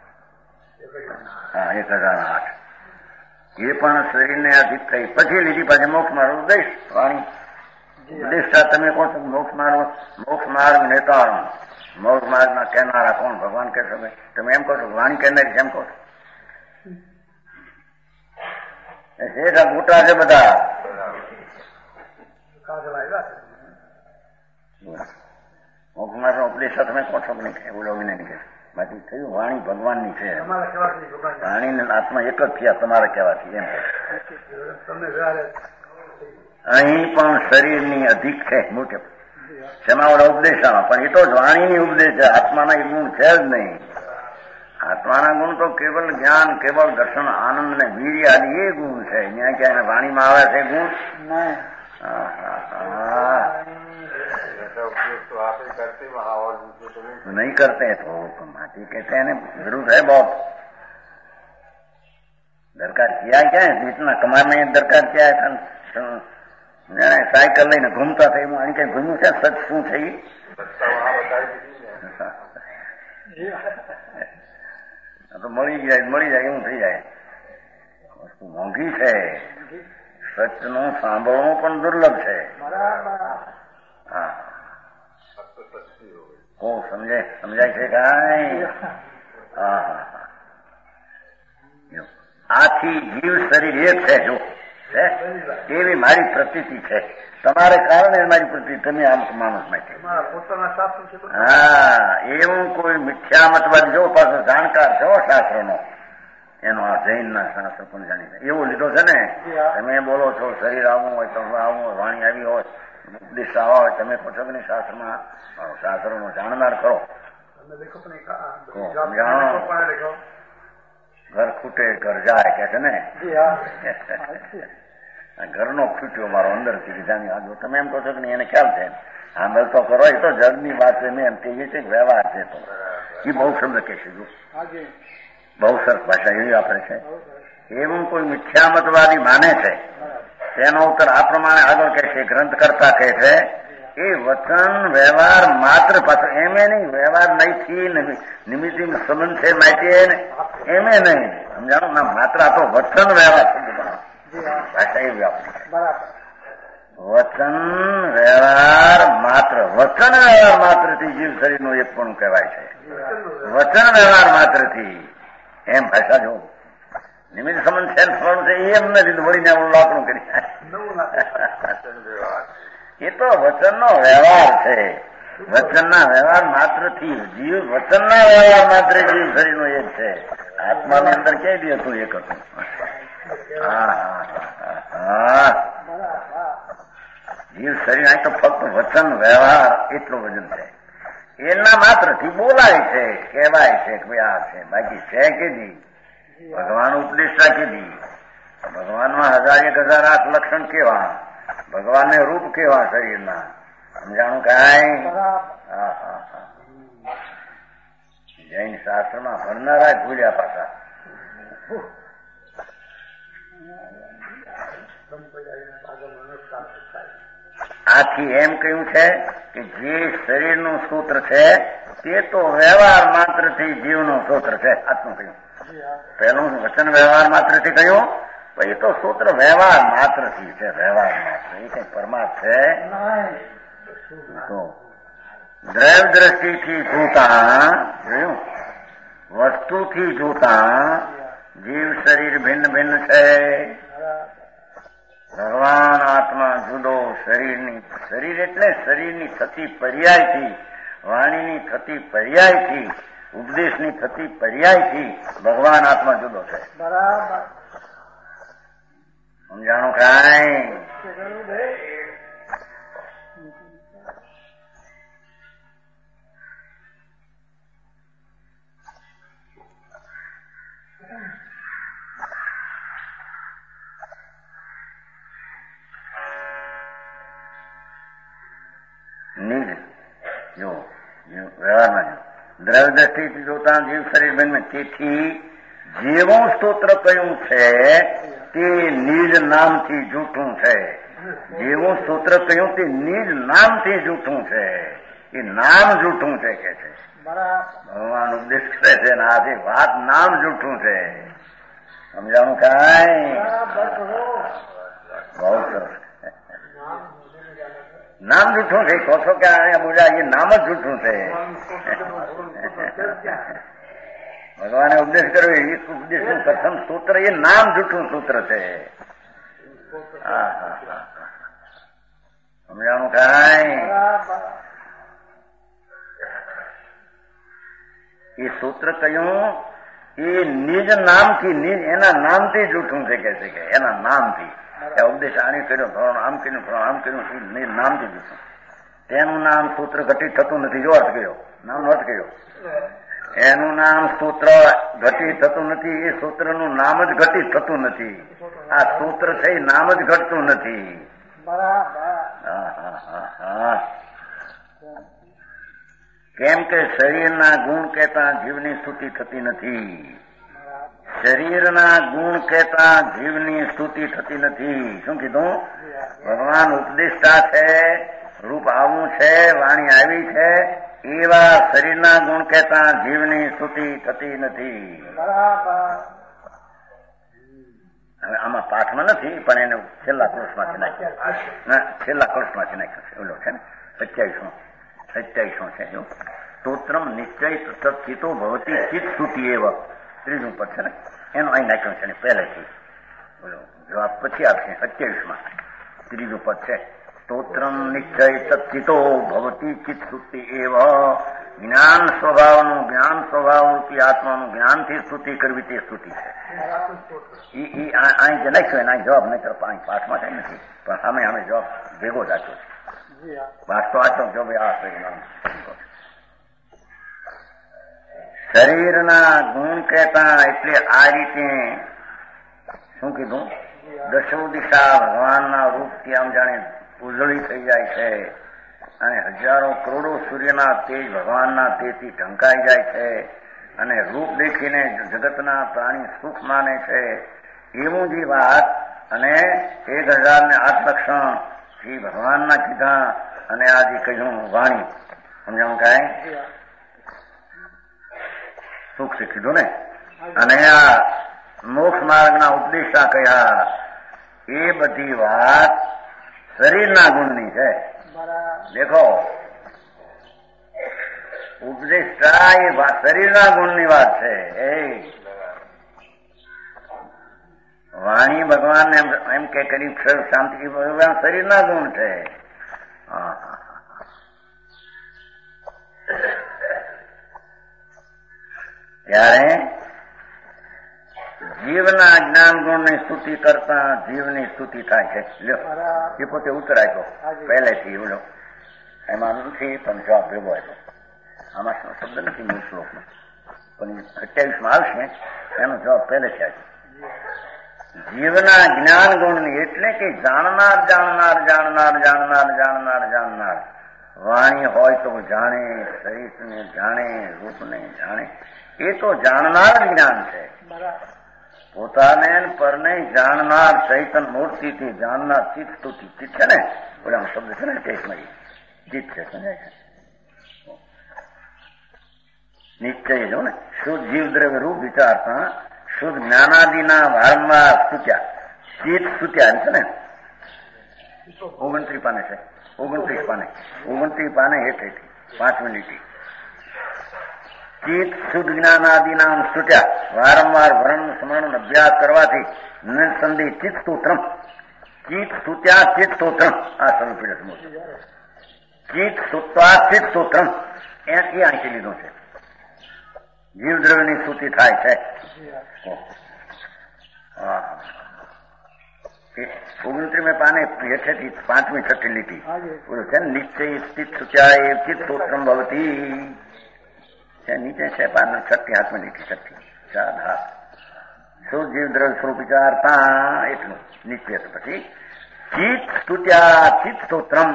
હા 1008 એ પણ શરીરને અધિક થઈ. પછી લીધી પાછી મોક્ષમાં ઉદય વાણી ઉપદેષ્ટા તમે કહો છો મોક્ષ માર્ગ નેતારણ, મોક્ષ માર્ગના કહેનારા કોણ? ભગવાન કહેશો ભાઈ. તમે એમ કહો છો વાણી કહેનારી એમ કહો છો? શેઠ મોટા છે બધા. મોક્ષ માર્ગનો ઉપદેષ્ટા તમે કહો છો કે નહીં? એવું લોકોને નહીં કહે. બાકી થયું વાણી ભગવાનની છે. વાણી આત્મા એક જ થયા તમારે કહેવાથી એમ. અહીં પણ શરીરની અધિક છે મોટે શેમાં ઉપદેશામાં, પણ એ તો વાણીની ઉપદેશ છે. આત્માના એ ગુણ છે જ નહીં. આત્માના ગુણ તો કેવલ જ્ઞાન, કેવલ દર્શન, આનંદ ને વીર્ય આદિ એ ગુણ છે. ત્યાં ક્યાં વાણીમાં આવે છે ગુણ? नहीं करते हैं तो माटी कहते हैं जरूर है बहुत. दरकार किया क्या है? इतना कमाने दरकार क्या है? साइकिल લઈને ઘૂમતા થાય એમાં આની કઈ ઘૂમ્યું છે? સચ શું છે? તો મળી જાય એવું થઈ જાય. વસ્તુ મોંઘી છે. સચનું સાંભળવું પણ દુર્લભ છે. હા, સમજાય છે કાંઈ? આથી જીવ શરીર એક છે. જો એવી મારી પ્રતીતિ છે. તમારે કારણે મારી પ્રતીતિ. તમે આમ માણસ માટે હા એવું કોઈ મિથ્યામતવાદ જો પાછો જાણકાર છો શાસ્ત્રનો, એનો આ જૈનના શાસ્ત્ર પણ જાણી એવું લીધો છે ને. તમે બોલો છો શરીર આવવું હોય તો આવું હોય, વાણી આવી હોય, ઉપદેશ આવા હોય, તમે કહો છો કે નહીં શાસ્ત્રમાં? શાસ્ત્રનો જાણનાર ખરો. ઘર ખૂટે ઘર જાય કે છે ને. ઘરનો ખૂટ્યો મારો અંદરથી જાણી આગળ. તમે એમ કહો છો કે નહીં? એને ખ્યાલ છે. સાંભળ તો કરો. એ તો જગની વાત છે. મેં એમ કહીએ છીએ વ્યવહાર છે. તો એ બહુ શબ્દ કહેશે. જો બહુ સરસ ભાષા એવી વાપરે છે. એવું કોઈ મિથ્યામતવાદી માને છે તેનો ઉત્તર આ પ્રમાણે આગળ કહે છે. ગ્રંથ કરતા કહે છે એ વચન વ્યવહાર માત્ર પાછો એમે નહીં. વ્યવહાર નહીંથી નિમિત્ત સંબંધ છે માટે એમે નહીં. સમજાણો ના? માત્ર આ તો વચન વ્યવહાર ભાષા એવી વાપરી. વચન વ્યવહાર માત્ર. વચન વ્યવહાર માત્રથી જીવ શરીરનું એક પણ કહેવાય છે. વચન વ્યવહાર માત્રથી એમ ભાષા જો નિમિત્ત સંબંધ છે ફળનું છે એમ નથી. વળીને લાકડું કરી એ તો વચનનો વ્યવહાર છે. વચનના વ્યવહાર માત્રથી જીવ, વચનના વ્યવહાર માત્ર જીવ શરીરનો એક છે. આત્માની અંદર ક્યાંય બી હતું? એક હતું. જીવ શરીર અહીં તો ફક્ત વચન વ્યવહાર એટલું વજન છે. એના માત્રથી બોલાય છે, કહેવાય છે કે ભાઈ આ છે. બાકી છે કે નહીં? ભગવાન ઉપદેષ્ટા કીધી. ભગવાનમાં 1000-1008 લક્ષણ કેવા? ભગવાનને રૂપ કેવા શરીરના? સમજાણું કાંઈ? જૈન શાસ્ત્રમાં ભણનારા ભૂલ્યા પાછા. આથી એમ કહ્યું છે કે જે શરીરનું સૂત્ર છે તે તો વ્યવહાર માત્રથી જીવનું સૂત્ર છે. આટલું કહ્યું. પહેલું વચન વ્યવહાર માત્રથી કહ્યું, પછી તો સૂત્ર વ્યવહાર માત્રથી છે. વ્યવહાર માત્ર એ કઈ પરમાર્થ છે? તો દ્રવ્ય દ્રષ્ટિથી જોતા, જોયું, વસ્તુથી જોતા જીવ શરીર ભિન્ન ભિન્ન છે. ભગવાન આત્મા જુદો. શરીર એટલે શરીરની થતી પર્યાયથી, વાણીની થતી પર્યાયથી, ઉપદેશની થતી પર્યાયથી ભગવાન આત્મા જુદો છે. બરાબર. સમજાણું કાંઈ? નિજ જો વ્યવહારમાં દ્રવ્ય દ્રષ્ટિથી જોતા જીવ શરીર બને. તેથી જેવું સ્તોત્ર કયું છે તે નિજ નામથી જૂઠું છે. જેવું સ્તોત્ર કહ્યું તે નિજ નામથી જૂઠું છે. એ નામ જૂઠું છે કે છે. ભગવાન ઉપદેશ કરે છે ને આથી વાત નામ જૂઠું છે. સમજાણું કાંઈ? બહુ સરસ. નામ જૂઠું છે. કહો છો કે અહીંયા બોલ્યા એ નામ જ જૂઠું છે. ભગવાને ઉપદેશ કર્યો એ ઉપદેશનું પ્રથમ સૂત્ર એ નામ જૂઠું સૂત્ર છે. સમજાણું કાંઈ? એ સૂત્ર કયું એ નિજ નામથી એના નામથી જૂઠું છે કે છે કે એના નામથી ઉપદેશ આણી કર્યો ફલાણો આમ કર્યું ફલાણો આમ કર્યું એ નામથી જૂઠું. તેનું નામ સૂત્ર ઘટિત થતું નથી. જો અર્થ કર્યો નામ અર્થ કર્યો એનું નામ સૂત્ર ઘટિત થતું નથી. એ સૂત્રનું નામ જ ઘટિત થતું નથી. આ સૂત્ર છે એ નામ જ ઘટતું નથી. કેમ કે શરીરના ગુણ કહેતા જીવની સ્તુતિ થતી નથી. શરીરના ગુણ કહેતા જીવની સ્તુતિ થતી નથી. શું કીધું? ભગવાન ઉપદેષ્ટા છે, રૂપ આવું છે, વાણી આવી છે, એવા શરીરના ગુણ કહેતા જીવની સ્તુતિ થતી નથી. હવે આમાં પાઠમાં નથી પણ એને છેલ્લા કૃષ્ણમાંથી નાખ્યું. છેલ્લા કૃષ્ણમાંથી નાખ્યું છે. ઓલો છે ને 27 છે. સ્તોત્રમ નિશ્ચય સચિતો ભવતી ચિત્ત સ્તુતિ એવ ત્રીજું પદ છે ને એનું અહીં નાખ્યું છે પહેલેથી. બોલો જવાબ પછી આપશે. 27 ત્રીજું પદ છે. સ્તોત્રમ નિશ્ચય સચિતો ભવતી ચિત્ત સ્તુતિ એવ. જ્ઞાન સ્વભાવરૂપી આત્માનું જ્ઞાનથી સ્તુતિ કરવી તે સ્તુતિ છે. અહીં જે નાખ્યું એના જવાબ નહીં તરફ અહીં પાઠમાં કઈ નથી પણ સામે જવાબ ભેગો જ આપ્યો છે. પાઠ તો આચો જો ભાઈ આ શરીરના ગુણ કહેતા એટલે આ રીતે શું કીધું? દશો દિશા ભગવાનના રૂપથી આમ જાણે ઉજળી થઈ જાય છે અને હજારો કરોડો સૂર્યના તેજ ભગવાનના તેજથી ઢંકાઈ જાય છે અને રૂપ દેખીને જગતના પ્રાણી સુખ માને છે. એવું જે વાત અને 1008 લક્ષણ જે ભગવાનના કીધા અને આ જે કહ્યું વાણી સમજાવું કાંઈ સુખ શીખીધું ને અને આ મોક્ષ માર્ગના ઉપદેશા કયા એ બધી વાત શરીરના ગુણની છે. દેખો ઉપદેશા એ શરીરના ગુણની વાત છે. વાણી ભગવાન એમ કે કરી શાંતિ ભગવાન શરીરના ગુણ છે. ત્યારે જીવના જ્ઞાન ગુણની સ્તુતિ કરતા જીવની સ્તુતિ થાય છે. લ્યો એ પોતે ઉત્તર આપ્યો પહેલેથી. બોલો એમાં નથી પણ જવાબ ભેગો આપ્યો. આમાં શબ્દ નથી મૂળ શ્લોકનો પણ 28 આવશે એનો જવાબ પહેલેથી આપ્યો. જીવના જ્ઞાન ગુણની એટલે કે જાણનાર વાણી હોય તો જાણે, શરીરને જાણે, રૂપને જાણે. એ તો જાણનાર જ્ઞાન છે. પોતાને પરને જાણનાર ચૈતન મૂર્તિથી જાણનાર ચિત્ત સ્તુતિ. ચિત્ત છે ને ઓલા શબ્દ છે ને ચેતમય ચિત્ત છે. સમજાય છે? નિશ્ચય જો ને શુદ્ધ જીવ દ્રવ્ય રૂપ વિચારતા શુદ્ધ જ્ઞાનાદિના વારંવાર સ્તુત્યા ચિત્ત સ્તુત્યા છે ને 29 પાને છે. 29 પાને હેઠેથી 5 મિનિટ ચિત્ત શુદ્ધ જ્ઞાનાદિના સ્તુત્યા વારંવાર વર્ણ સ્મરણ અભ્યાસ કરવાથી નિસંદેહ ચિત્ત સ્તોત્રમ ચિત્ત સ્તુત્યા ચિત્ત સ્તોત્રમ આ સ્વરૂપે ચિત્ત સ્તુત્વા ચિત્ત સ્તોત્રમ એ આંકી લીધું છે. જીવ દ્રવ્યની સ્તુતિ થાય છે. 29 પાને હેઠેથી 5મી 6ઠી લીટી બોલો છે નિશ્ચય સ્થિત સુચાય ચિત્ત સ્તોત્રમ ભવતી છે. નીચે છે 6મી 7મી લીટી 6ઠી 4 હાથ શુદ્ધ જીવ દ્રવ્ય સ્વરૂપ વિચારતા એટલું નીચે પછી ચિત્ત સ્તુત્યા ચિત્ત સ્તોત્રમ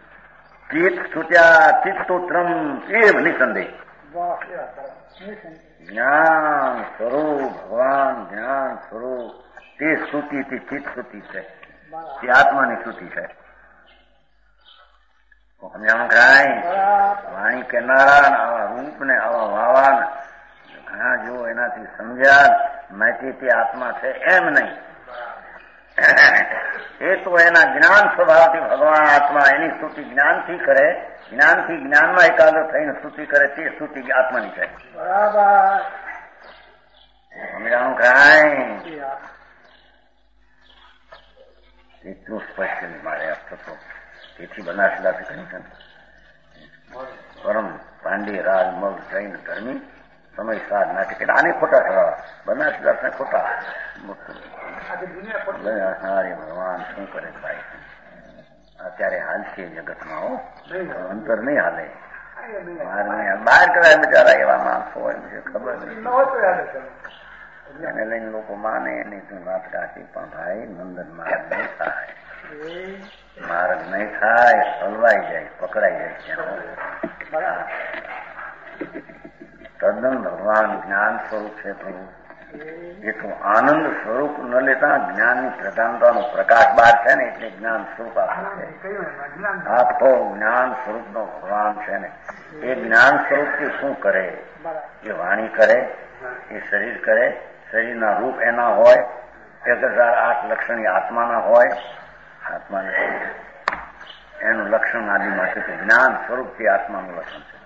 એવ નિસંદેહ જ્ઞાન સ્વરૂપ ભગવાન જ્ઞાન સ્વરૂપ તે સ્તુતિ તે ચિત્ત સ્તુતિ છે. તે આત્માની સ્તુતિ છે. સમજાણું કાંઈ? વાણી કેનારા આવા રૂપ ને આવા વાવા ઘણા જો એનાથી સમજ્યા માહિતી તે આત્મા છે એમ નહીં. એ તો એના જ્ઞાન સ્વભાવથી ભગવાન આત્મા એની સ્તુતિ જ્ઞાનથી કરે, જ્ઞાનથી જ્ઞાનમાં એકાગ્ર થઈને સ્તુતિ કરે તે સ્તુતિ આત્માની છે. બરાબર સમજાણું કાંઈ? એટલું સ્પષ્ટ મારે અર્થ થતો. તેથી બનાસદાસી કહ્યું છે પરમ પાંડે રાજ મગ જૈન ધર્મી સમય સાધ નાટક આને ખોટા ઠરાવા બનાસદાસ ને ખોટા. હારે ભગવાન શું કરે ભાઈ? અત્યારે હાલશે જગતમાં હો, અંતર નહીં હાલે. બહાર કરાય બિચારા એવા માણસો હોય છે ખબર નહીં, એને લઈને લોકો માને એની તું વાત કાઢી. પણ ભાઈ નંદન માર્ગ નહીં થાય, માર્ગ નહીં થાય, હલવાઈ જાય, પકડાઈ જાય. તદ્દન ભગવાન જ્ઞાન સ્વરૂપ છે પ્રભુ. એટલું આનંદ સ્વરૂપ ન લેતા જ્ઞાનની પ્રધાનતાનો પ્રકાશ બહાર છે ને એટલે જ્ઞાન સ્વરૂપ આપ્યું છે. આખો જ્ઞાન સ્વરૂપનો ભગવાન છે ને એ જ્ઞાન સ્વરૂપથી શું કરે? એ વાણી કરે, એ શરીર કરે, શરીરના રૂપ એના હોય, 1008 લક્ષણ આત્માના હોય, આત્માને એનું લક્ષણ આદિમાં છે. જ્ઞાન સ્વરૂપથી આત્માનું લક્ષણ છે.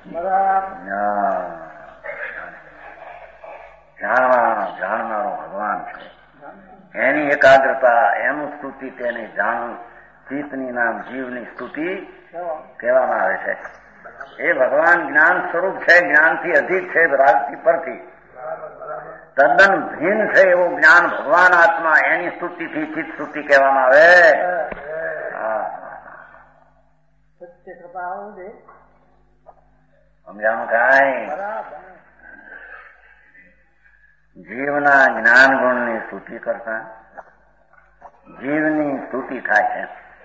જાણનારો ભગવાન છે. એની એકાગ્રતા, એનું સ્તુતિ, તેને જાણ ચિત્તની નામ જીવની સ્તુતિ કહેવામાં આવે છે. એ ભગવાન જ્ઞાન સ્વરૂપ છે, જ્ઞાનથી અધિક છે, રાગથી પરથી તદ્દન ભિન્ન છે એવું જ્ઞાન ભગવાન આત્મા, એની સ્તુતિથી ચિત્ત સ્તુતિ કહેવામાં આવે. સમજાણું કાંઈ? જીવના જ્ઞાન ગુણની સ્તુતિ કરતા જીવની સ્તુતિ થાય છે.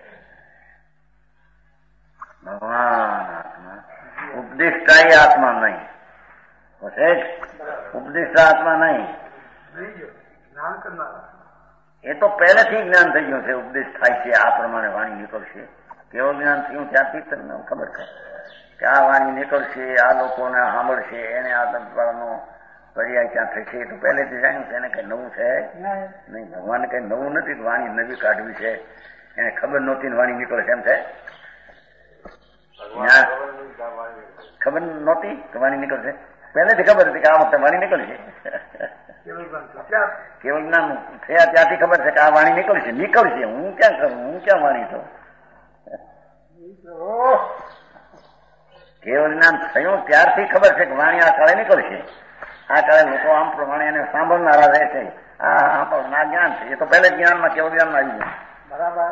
ભગવાન આત્મા ઉપદિષ્ટાય આત્મા નહીં, ઉપદિષ્ટ આત્મા નહીં. એ તો પહેલેથી જ્ઞાન થઈ ગયું છે. ઉપદેશ થાય છે આ પ્રમાણે વાણી નીકળશે. કેવું જ્ઞાન થયું ત્યાંથી તમને ખબર છે કે આ વાણી નીકળશે, આ લોકોને સાંભળશે, એને આ તત્વનો પર્યાય ક્યાં થશે. એ તો પહેલેથી જાણ્યું છે. એને કઈ નવું છે નહીં. ભગવાને કઈ નવું નથી. વાણી નવી કાઢવી છે, એને ખબર નહોતી ને વાણી નીકળશે એમ છે. ખબર નહોતી કે વાણી નીકળશે, પહેલેથી ખબર હતી કે આ વખતે વાણી નીકળશે. કેવળ જ્ઞાન થયા ત્યાંથી ખબર છે કે આ વાણી નીકળશે. હું ક્યાં કરું, હું ક્યાં વાણી છું? કેવળ જ્ઞાન થયું ત્યારથી ખબર છે કે વાણી આ કાળે નીકળશે. આ કાળે લોકો આમ પ્રમાણે એને સાંભળનારા રહે છે. આ જ્ઞાન છે. એ તો પહેલે જ્ઞાનમાં કેવળ જ્ઞાનમાં આવી ગયું. બરાબર.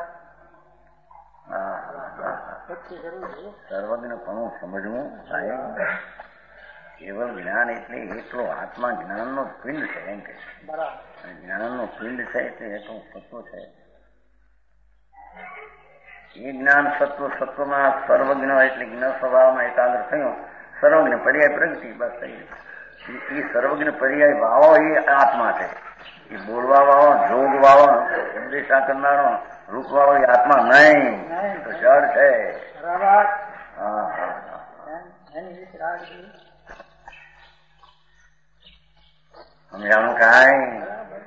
સર્વજ્ઞ ઘણું સમજવું સાહેબ. કેવળ જ્ઞાન એટલે એટલો આત્મા જ્ઞાનનો પિંડ છે એમ કે જ્ઞાનનો પિંડ છે એટલે એટલું સત્વ છે. એ જ્ઞાન સત્વમાં સર્વજ્ઞ એટલે જ્ઞ સ્વભાવમાં એકાગ્ર થયો. સર્વજ્ઞ પર્યાય પ્રગતિ બસ થઈ. એ સર્વજ્ઞ પર્યાય ભાવો એ આત્મા છે. એ બોલવા વાળો, જોગ વાળો, ઉપદેશા કરનારો, રૂપ વાળો એ આત્મા નહીં, તો જળ છે. સમજાણું કાંઈ?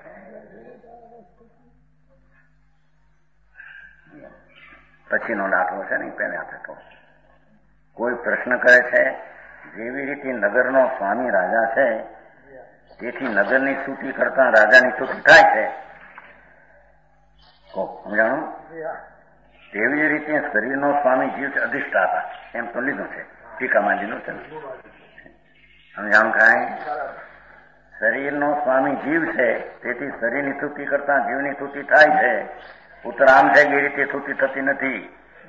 પછીનો દાખલો છે ને પહેલા થતો. કોઈ પ્રશ્ન કરે છે જેવી રીતે નગરનો સ્વામી રાજા છે તેથી નગરની સ્તુતિ કરતા રાજાની સ્તુતિ થાય છે. સમજાણું? તેવી રીતે શરીરનો સ્વામી જીવ છે અધિષ્ઠાતા, એમ તો લીધું છે ટીકામાં લીધું છે. સમજાણું કાંઈ? શરીરનો સ્વામી જીવ છે તેથી શરીરની સ્તુતિ કરતા જીવની સ્તુતિ થાય છે. ઉત્તર આમ છે કે એ રીતે સ્તુતિ થતી નથી.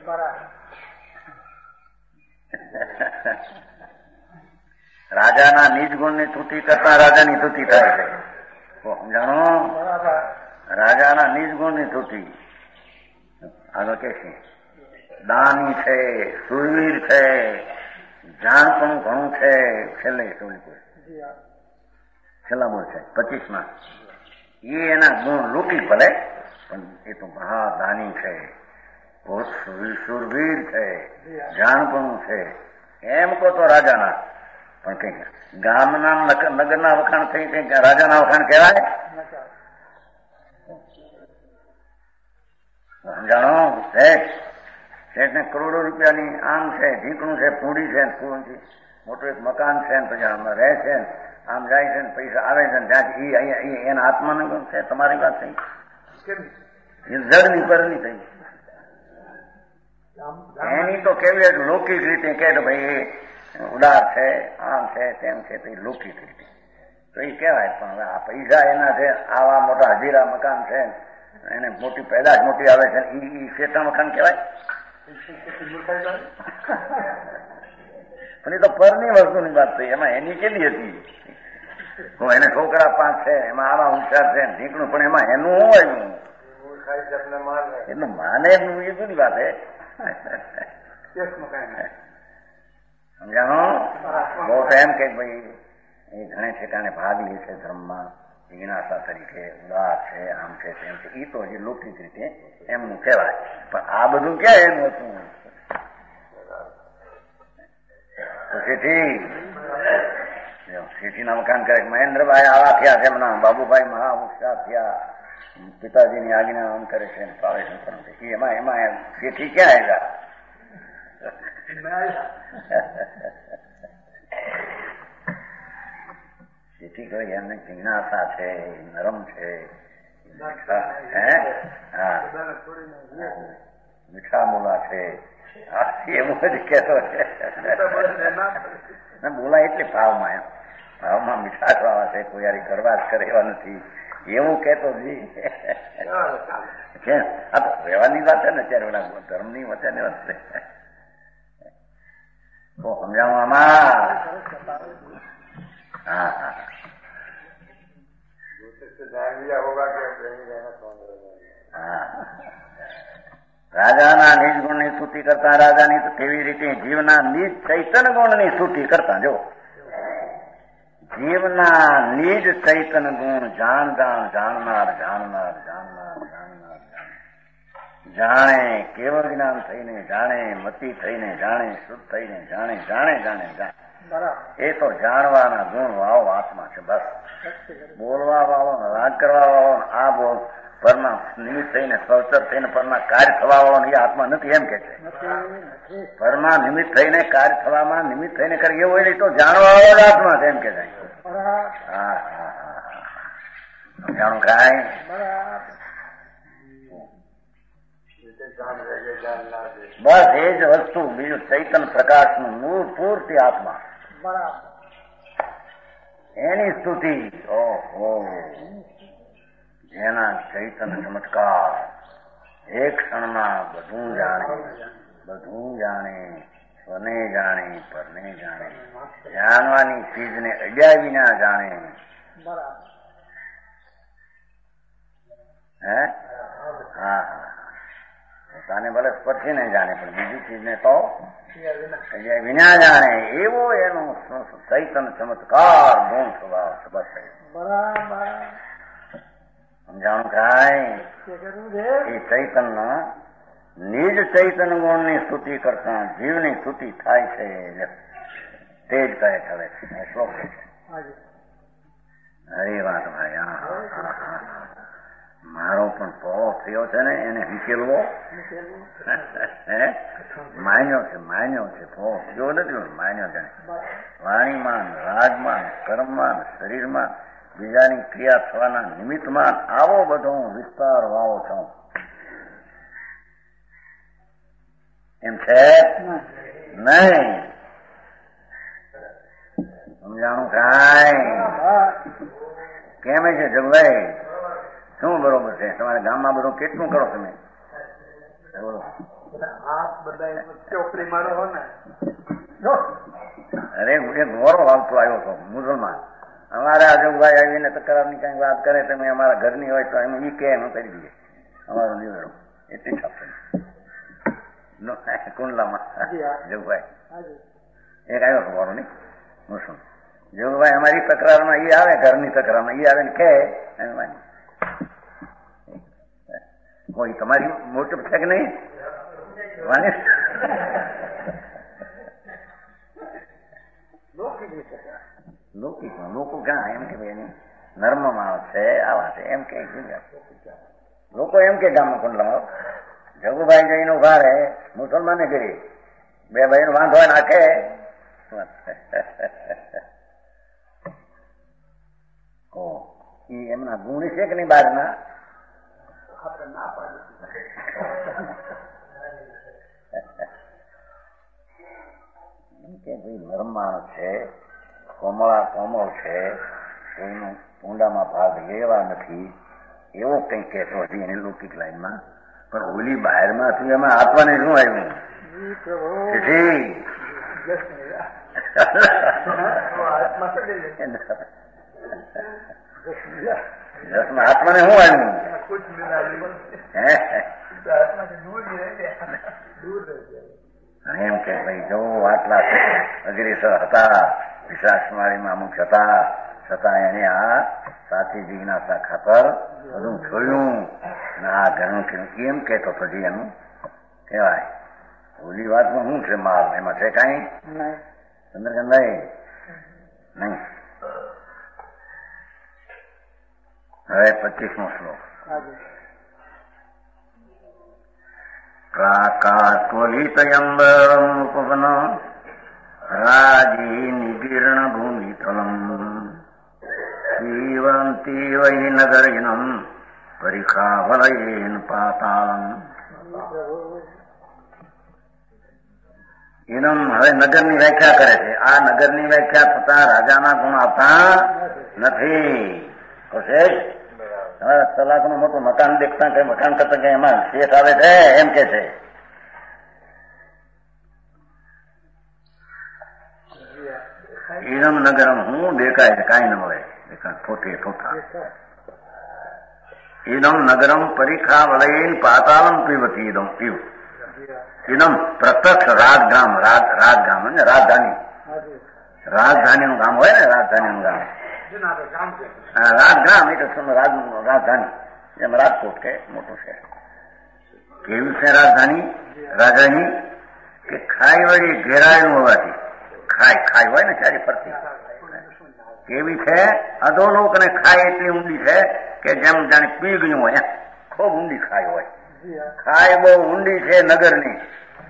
રાજાના નિજ ગુણની સ્તુતિ કરતા રાજાની સ્તુતિ થાય છે. સમજાણો? રાજાના નિજ ગુણની સ્તુતિ. આગળ કે છે દાની છે, સુરવીર છે, જાણપણું ઘણું છે. છેલ્લા બોલ છે 25માં. એ એના ગુણ લૂંટી ભલે પણ એ તો મહાદાની છે, બહુ સુરવીર છે, જાણપણું છે. એમ કહો તો રાજાના. પણ કઈ ગામના નગરના વખાણ થઈ કઈ રાજાના વખાણ કહેવાય? સમજાણો? શેઠને કરોડો રૂપિયાની આમ છે, ઢીકણું છે, પૂડી છે, મોટું એક મકાન છે, પછી આમાં રહે છે, આમ જાય છે, પૈસા આવે છે, ત્યાંથી એના આત્માનું છે. તમારી વાત થઈ, એ જડની પરની થઈ. એની તો કેવી લૌકિક રીતે કે ભાઈ ઉદાર છે, આમ છે, તેમ છે, તો એ લૌકિક રીતે તો એ કહેવાય. પણ આ પૈસા એના છે, આવા મોટા હજીરા મકાન છે, એને મોટી પેદાશ મોટી આવે છે, એ શેઠા મકાન કહેવાય. પણ એ તો પરની વસ્તુની વાત થઈ. એમાં એની કેવી હતી? એને છોકરા 5 છે, એમાં આવા હોશિયાર છે, ઢીકણું, પણ એમાં એનું હોય એનું માને એનું એ જુદી વાત હે. સમજાણો? બહુ તો એમ કે ભાઈ એ ઘણે ઠેકાણે ભાગ લે છે ધર્મમાં, જિજ્ઞાસા તરીકે, ઉદાર છે, આમ છે, તેમ છે, એ તો હજી લૌકિક રીતે એમનું કહેવાય. પણ આ બધું ક્યાં એનું હતું? તો શેઠીના મકાન કરે, મહેન્દ્રભાઈ આવા થયા છે, હમણાં બાબુભાઈ મહા હોશિયાર થયા, પિતાજીની આજ્ઞા આમ કરે છે, પાવે છે, એમાં શેઠી ક્યાં આવ્યા? શેઠી કહી એમને જિજ્ઞાસા છે, નરમ છે, મીઠા મૂલા છે, એવું જ કેતો છે. બોલા એટલે ભાવમાં, ભાવમાં મીઠાશ વાળા છે, કોઈ યારી કરવા જ કરે એવા નથી, એવું કેતો જી. આ તો રહેવાની વાત છે ને, અત્યારે ઓલા ધર્મની વચ્ચેની વાત છે. તો સમજાવું આમાં? હા હા, રાજાના નિજ ગુણની સ્તુતિ કરતા રાજાની તો કેવી રીતે જીવના નિજ ચૈતન ગુણની સ્તુતિ કરતા. જો જીવના નિજ ચૈતન ગુણ જાણનાર જાણે, કેવળ જ્ઞાન થઈને જાણે, મતિ થઈને જાણે, શુદ્ધ થઈને જાણે. એ તો જાણવાના ગુણ વાળો આત્મા છે. બસ બોલવા વાળો, રાગ કરવા વાળો, આ બોલ પરના નિમિત્ત થઈને, સવચર થઈને પરના કાર્ય થવા વાળો એ આત્મા નથી, એમ કે છે. પરમાં નિમિત્ત થઈને કાર્ય થવામાં નિમિત્ત થઈને કરે એવો હોય તો જાણવા વાળો જ આત્મા છે, એમ કે જાય. હા, જાણું કાંઈ બસ એ જ વસ્તુ, બીજું ચૈતન પ્રકાશનું મૂળ પૂર્તિ આત્મા, એની સ્તુતિ. ઓહો, જેના ચૈતન ચમત્કાર એક ક્ષણમાં બધું જાણે, સ્વને જાણે, પરને જાણે, જાણવાની ચીજને અડ્યા વિના જાણે. હે? હા, પોતાને ભલે સ્પર્શીને જાણે, પણ બીજી ચીજને તો વિના જાણે, એવો એનો ચૈતન ચમત્કાર ગુણ સ્વભાવ છે. બસ સમજાણું કાંઈ? એ ચૈતનના નિજ ચૈતન ગુણની સ્તુતિ કરતા જીવની સ્તુતિ થાય છે, તે જ કહે છે. હવે શ્લોક છે. અરે વાત ભાઈ, મારો પણ પો થયો છે ને, એને વિકેલવો માન્યો છે પો જો નથી માન્યો છે. વાણીમાં, રાજમાં, કર્મમાં, શરીરમાં, બીજાની ક્રિયા થવાના નિમિત્તમાં આવો બધો વિસ્તાર વાળો છું, એમ છે નહીં? સમજાણું કાંઈ? કેમ છે જગભાઈ? શું બરોબર છે? તમારા ગામમાં બધું કેટલું કરો તમે? બોલો. અરે હું એક ગોરો આવતો આવ્યો હતો મુસલમાન. અમારા જગભાઈ આવીને તકરારની કઈ વાત કરે, તમે અમારા ઘરની હોય તો એમ ઈ કે એમ કરી દઈએ અમારો નિવેડો. એટલી છાપ કુંડલામાં જગભાઈ એક આવ્યો હતો ગોરો નહીં મુસલમાન. જગભાઈ અમારી તકરારમાં ઈ આવે, ઘરની તકરારમાં ઈ આવે ને કે કોઈ તમારી મોટું છે કે નહીં? લૌકિકમાં લોકો ક્યાં એમ કે એની નર્મમાં છે, આવા છે એમ કે લોકો એમ કે ગામમાં કુંડલામાં જગુભાઈ જઈને ઉભા રહે, મુસલમાને કરી 2 ભાઈનો વાંધો હોય નાખે. એમના ગુણ છે કે નહીં બહારના? ના પાડે કે ભાઈ નરમ માણસ છે, કોમળ છે, કોઈનું ઊંડામાં ભાગ લેવા નથી, એવો કઈ કહેતો હતી એની લૌકિક લાઈનમાં. પણ ઓલી બહારમાં હતું એમાં આપવાને શું આવ્યું? રસમાં આત્માને શું આવ્યું? એમ કે ભાઈ જો આટલા અગ્રેસર હતા, વિશ્વાસમાળીમાં અમુક હતા, છતાં એને આ સાચી જિજ્ઞાસા ખાતર બધું છોડ્યું અને આ ઘરનું એમ કેતો પછી એનું કહેવાય. ઓલી વાતમાં શું છે માલ? એમાં છે કઈ ચંદ્રકાંતભાઈ? નહીં. હવે 25મો શ્લોક. પ્રાકાત્વલિતયંબરમુપવન રાજી નિગીર્ણ ભૂમિતલમ જીવંતી વૈ નગરીનમ પરિખાવલયેન પાતાલમ. એનમ હવે નગરની વ્યાખ્યા કરે છે. આ નગરની વ્યાખ્યા થતા રાજાના ગુણ આવતા નથી. સલાખનું મોટું મકાન દેખતા કે મકાન કરતા કે એમાં શેઠ આવે છે એમ કે છે. ઈનમ નગરમ હું દેખાય છે કાંઈ ન મળે, થોઠા. ઈનમ નગરમ પરીખા વલયન પાતાલમ પીવતી ઈદમ પીવ. ઈનમ પ્રત્યક્ષ રાજગામ, રાજગામ અને રાજધાનીનું ગામ હોય ને, રાજધાનીનું ગામ. રાજગ્રામ એટલે રાજધાની, એમ રાજકોટ કે મોટું છે. કેવી છે રાજધાની? રાજાની કે ખાઈ વળી ઘેરાયેલું હોવાથી, ખાઈ હોય ને ચારી ફરતી, કેવી છે? અધોલોક અને ખાઈ એટલી ઊંડી છે કે જેમ જાણે પી ગયું હોય, ખૂબ ઊંડી ખાઈ હોય. ખાઈ બહુ ઊંડી છે નગરની.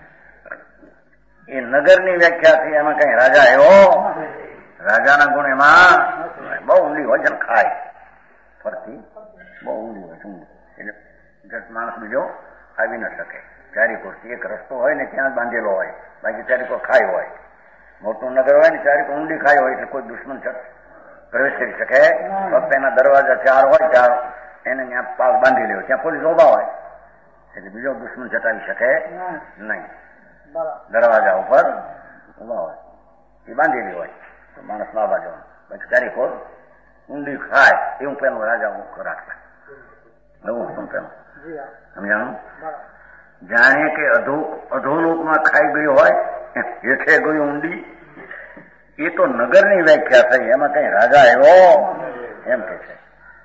એ નગરની વ્યાખ્યા થઈ. એમાં કઈ રાજા એવો? રાજાના ગુણ એમાં બહુ ઊંડી હોય છે. ખાય ફરતી બહુ ઊંડી હોય છે. એટલે માણસ બીજો આવી ન શકે. ચારીકોરથી એક રસ્તો હોય ને ત્યાં જ બાંધેલો હોય, બાકી ચારીકોર ખાય હોય. મોટું નગર હોય ને ચારીકોર ઊંડી ખાય હોય એટલે કોઈ દુશ્મન પ્રવેશ કરી શકે. ફક્ત એના દરવાજા 4 હોય, 4 એને ત્યાં પાસ બાંધી લેવો. ત્યાં પોલીસ ઉભા હોય એટલે બીજો દુશ્મન ચટાવી શકે નહીં. દરવાજા ઉપર ઉભા હોય એ બાંધેલી હોય તો માણસ ના બાજવાનું. પછી ચારીકોર ઊંડી ખાય એવું પેલું રાજા રાખતા. એવું પેલું સમજાણું? જાણે કે અધોલોકમાં ખાઈ ગયું હોય, હેઠે ગયું ઊંડી. એ તો નગરની વ્યાખ્યા થઈ. એમાં કઈ રાજા આવ્યો એમ કે છે.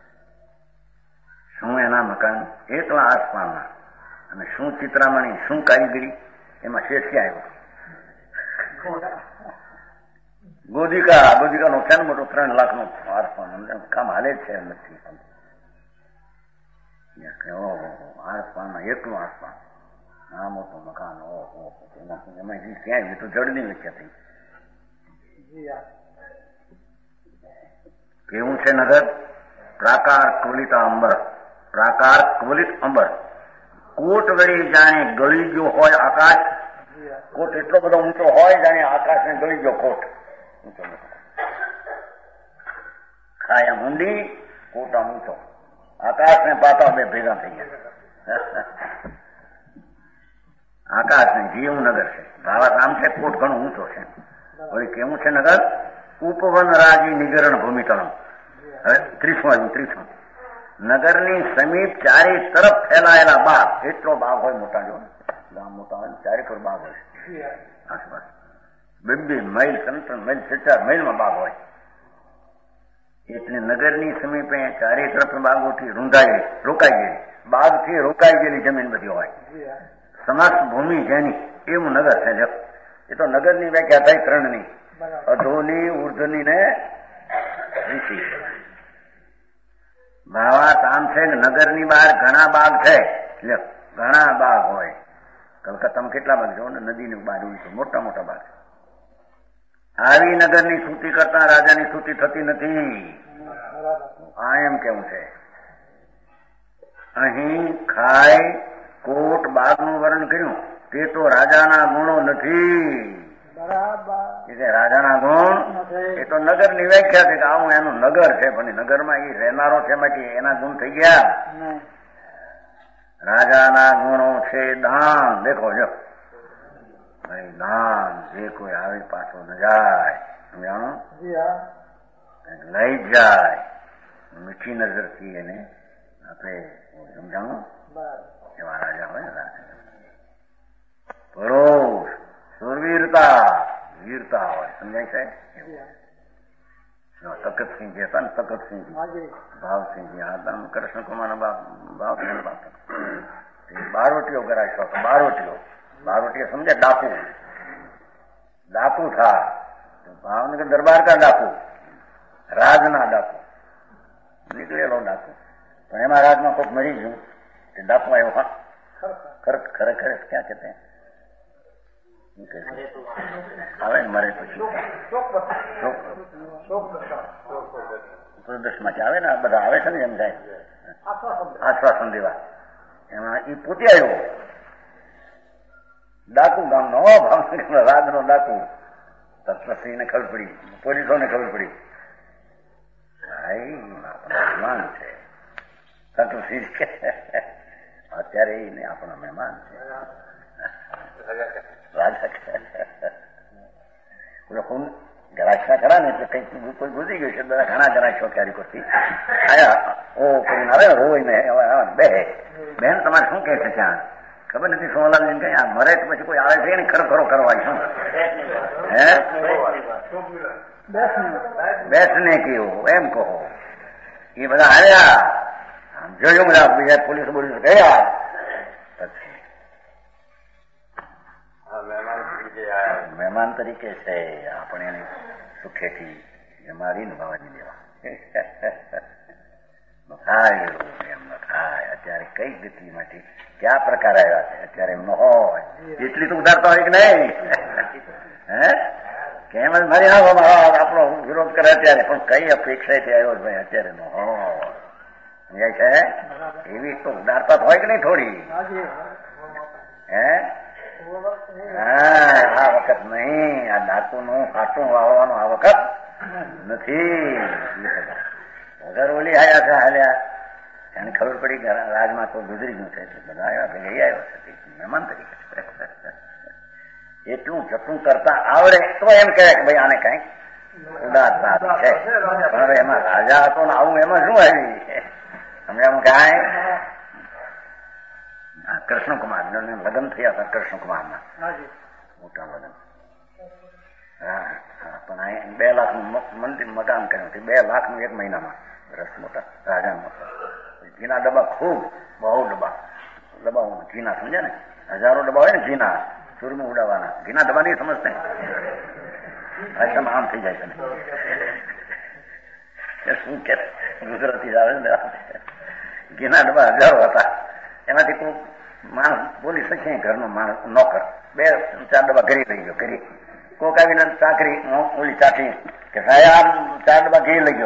શું એના મકાન એકલા આસપાસના, અને શું ચિત્રામણી, શું કારીગરી, એમાં શેઠ ક્યાં આવ્યો? ગોધિકાનો છે ને મોટો 3 લાખનો આસપાસ કામ હાલે જ છે. નથી આસપાસમાં એકલું આસપાસ આ મોટું મકાન. એમાં ક્યાં આવ્યું? તો જળની વ્યાખ્યા થઈ. કેવું છે નગર? પ્રાકાર કવલિત અંબર. પ્રાકાર કવલિત અંબર. કોટ વળી જાણે ગળી ગયો હોય આકાશ. કોટ એટલો બધો ઊંચો હોય જાણે આકાશને ગળી ગયો કોટ. ખાયા ઊંડી, કોટ આમ ઊંચો. આકાશ ને પાતા બે ભેગા થઈ ગયા. આકાશ ને જીવું નગર છે. ભાવા નામ છે. કોટ ઘણું ઊંચો છે. વળી કેવું છે નગર? ઉપવન રાજી નિગરણ ભૂમિતલમ. હવે 30 નગરની સમીપ ચારે તરફ ફેલાયેલા બાગ. એટલો બાગ હોય મોટા, જો ગામ મોટા હોય ચારે પર બાગ હોય આસપાસ. 2 માઇલ 3 માઇલ 4 માઇલમાં બાગ હોય. એટલે નગરની સમીપે ચારે તરફ બાગોથી રોકાઈ ગયેલી, બાગથી રોકાઈ ગયેલી જમીન બધી હોય. સમસ્ત ભૂમિ જેની એવું નગર છે. એ તો નગરની વ્યાખ્યા થઈ 3ની, અધોની, ઉર્ધની ને ઋષિ. ભાવાત આમ છે કે નગરની બહાર ઘણા બાગ છે. ઘણા બાગ હોય. કલકત્તામાં કેટલા બાગ જો ને, નદીની બહાર હોય મોટા મોટા બાગ. આવી નગરની સ્તુતિ કરતા રાજાની સ્તુતિ થતી નથી. આ એમ કેવું છે. અહીં ખાય કોટ બાગનું વર્ણન કર્યું તે તો રાજાના ગુણો નથી. રાજાના ગુણ એ તો નગરની વ્યાખ્યા છે કે આવું એનું નગર છે, પણ નગરમાં એ રહેનારો છે એમાંથી એના ગુણ થઈ ગયા. રાજાના ગુણો છે દાન. દેખો જો ભાઈ, દાન જે કોઈ આવે પાછો ન જાય, સમજાણું, લઈ જાય મીઠી નજરથી એને આપણે સમજાણું. એવા રાજા હોય ને, પરોશ, સુરવીરતા, વીરતા હોય, સમજાય છે. તકતસિંહજી હતા ને, તકતસિંહજી, ભાવસિંહજી હતા, કૃષ્ણકુમારના ભાવસિંહ બાપ. બારોટીઓ કરાશો હતો. બારોટીઓ સમજે, ડાકુ. ડાકુ થા ભાવનગર દરબાર કા ડાકુ, રાજના ડાકુ, નીકળેલો ડાકુ. પણ એમાં રાજમાં કોઈક મરી ગયું તે ડાકુ આવ્યો. ખરેખર ક્યાં કહેતે આવે ને મરે પછી પ્રદેશમાંથી આવે ને, આ બધા આવે છે ને, એમ થાય આશ્વાસન દેવા. એમાં એ પોતે આવ્યો ડાકુ ગામનો, ભાવનગર રાજનો ડાકુ. તત્વસિંહને ખબર પડી, પોલીસોને ખબર પડી, ભાઈ મહેમાન છે તત્વસિંહ કે અત્યારે એને આપણા મહેમાન છે. ગરાક્ષા ખરા ને એટલે કઈક કોઈ ગુજરી ગયું છે. બધા ઘણા ગરાક્ષો ક્યારેક કરતી આયા ઓ કરીને આવે ને, રોઈ ને બે બેન તમારે શું કહે છે ત્યાં ખબર નથી. સોમલાલજી કઈ આ મરે તો પછી કોઈ આવે છે ને ખરો કરવા શું હે બેસને કેવું એમ કહો. એ બધા આવ્યા, જોયું બધા બીજા પોલીસ બોલીસ ગયા. મહેમાન તરીકે છે, આપણે એને સુખેથી જમાડી નભાવી દેવા. થાય એમ ન થાય. અત્યારે કઈ ગતિમાંથી કયા પ્રકાર આવ્યા છે અત્યારે એમ ન હોય. એટલી તો ઉધારતા હોય કે નહીં? હે કેમ જ મારી આપણો વિરોધ કરે અત્યારે, પણ કઈ અપેક્ષાથી આવ્યો ભાઈ અત્યારે ન હોય. સમજાય છે? એવી તો ઉદારતા હોય કે નહીં થોડી? હે આ વખત નહીં. આ ડાકુનું ખાટું વાવવાનું આ વખત નથી. વગર ઓલી આવ્યા છે હાલ્યા, એને ખબર પડી કે રાજમાં તો ગુજરી ગયું છે, બધા આવ્યા ભાઈ આવ્યો છે મહેમાન તરીકે. એટલું જતું કરતા આવડે તો એમ કહેવાય કે ભાઈ આને કઈક ઉદારતા છે. પણ હવે એમાં રાજા હતો ને આવું એમાં શું આવી સમજાવું કાંઈ? કૃષ્ણકુમાર લગ્ન થયા હતા. કૃષ્ણકુમારના મોટા લગ્ન. પણ અહીં 2 લાખનું મંદિર મકાન કર્યું હતું. 2 લાખનું 1 મહિનામાં રસ મોટા રાજા મોટા. ઘીના ડબ્બા ખૂબ, બહુ ડબ્બા ઘીના સમજે ને, હજારો ડબ્બા હોય ને ઘીના, સુરમું ઉડાવવાના. ઘીના ડબ્બા નહીં સમજતે, આમ થઈ જાય છે શું કે ગુજરાતી આવે ને. ઘીના ડબ્બા હજારો હતા. એમાંથી કોઈ માણસ બોલી શકે, ઘરનો માણસ નોકર 2-4 ડબ્બા ઘરે લઈ ગયો. ઘરે કોક આવીને ચાકરી ઓલી ચાટી કે સાહેબ 4 ડબ્બા ઘી લઈ ગયો.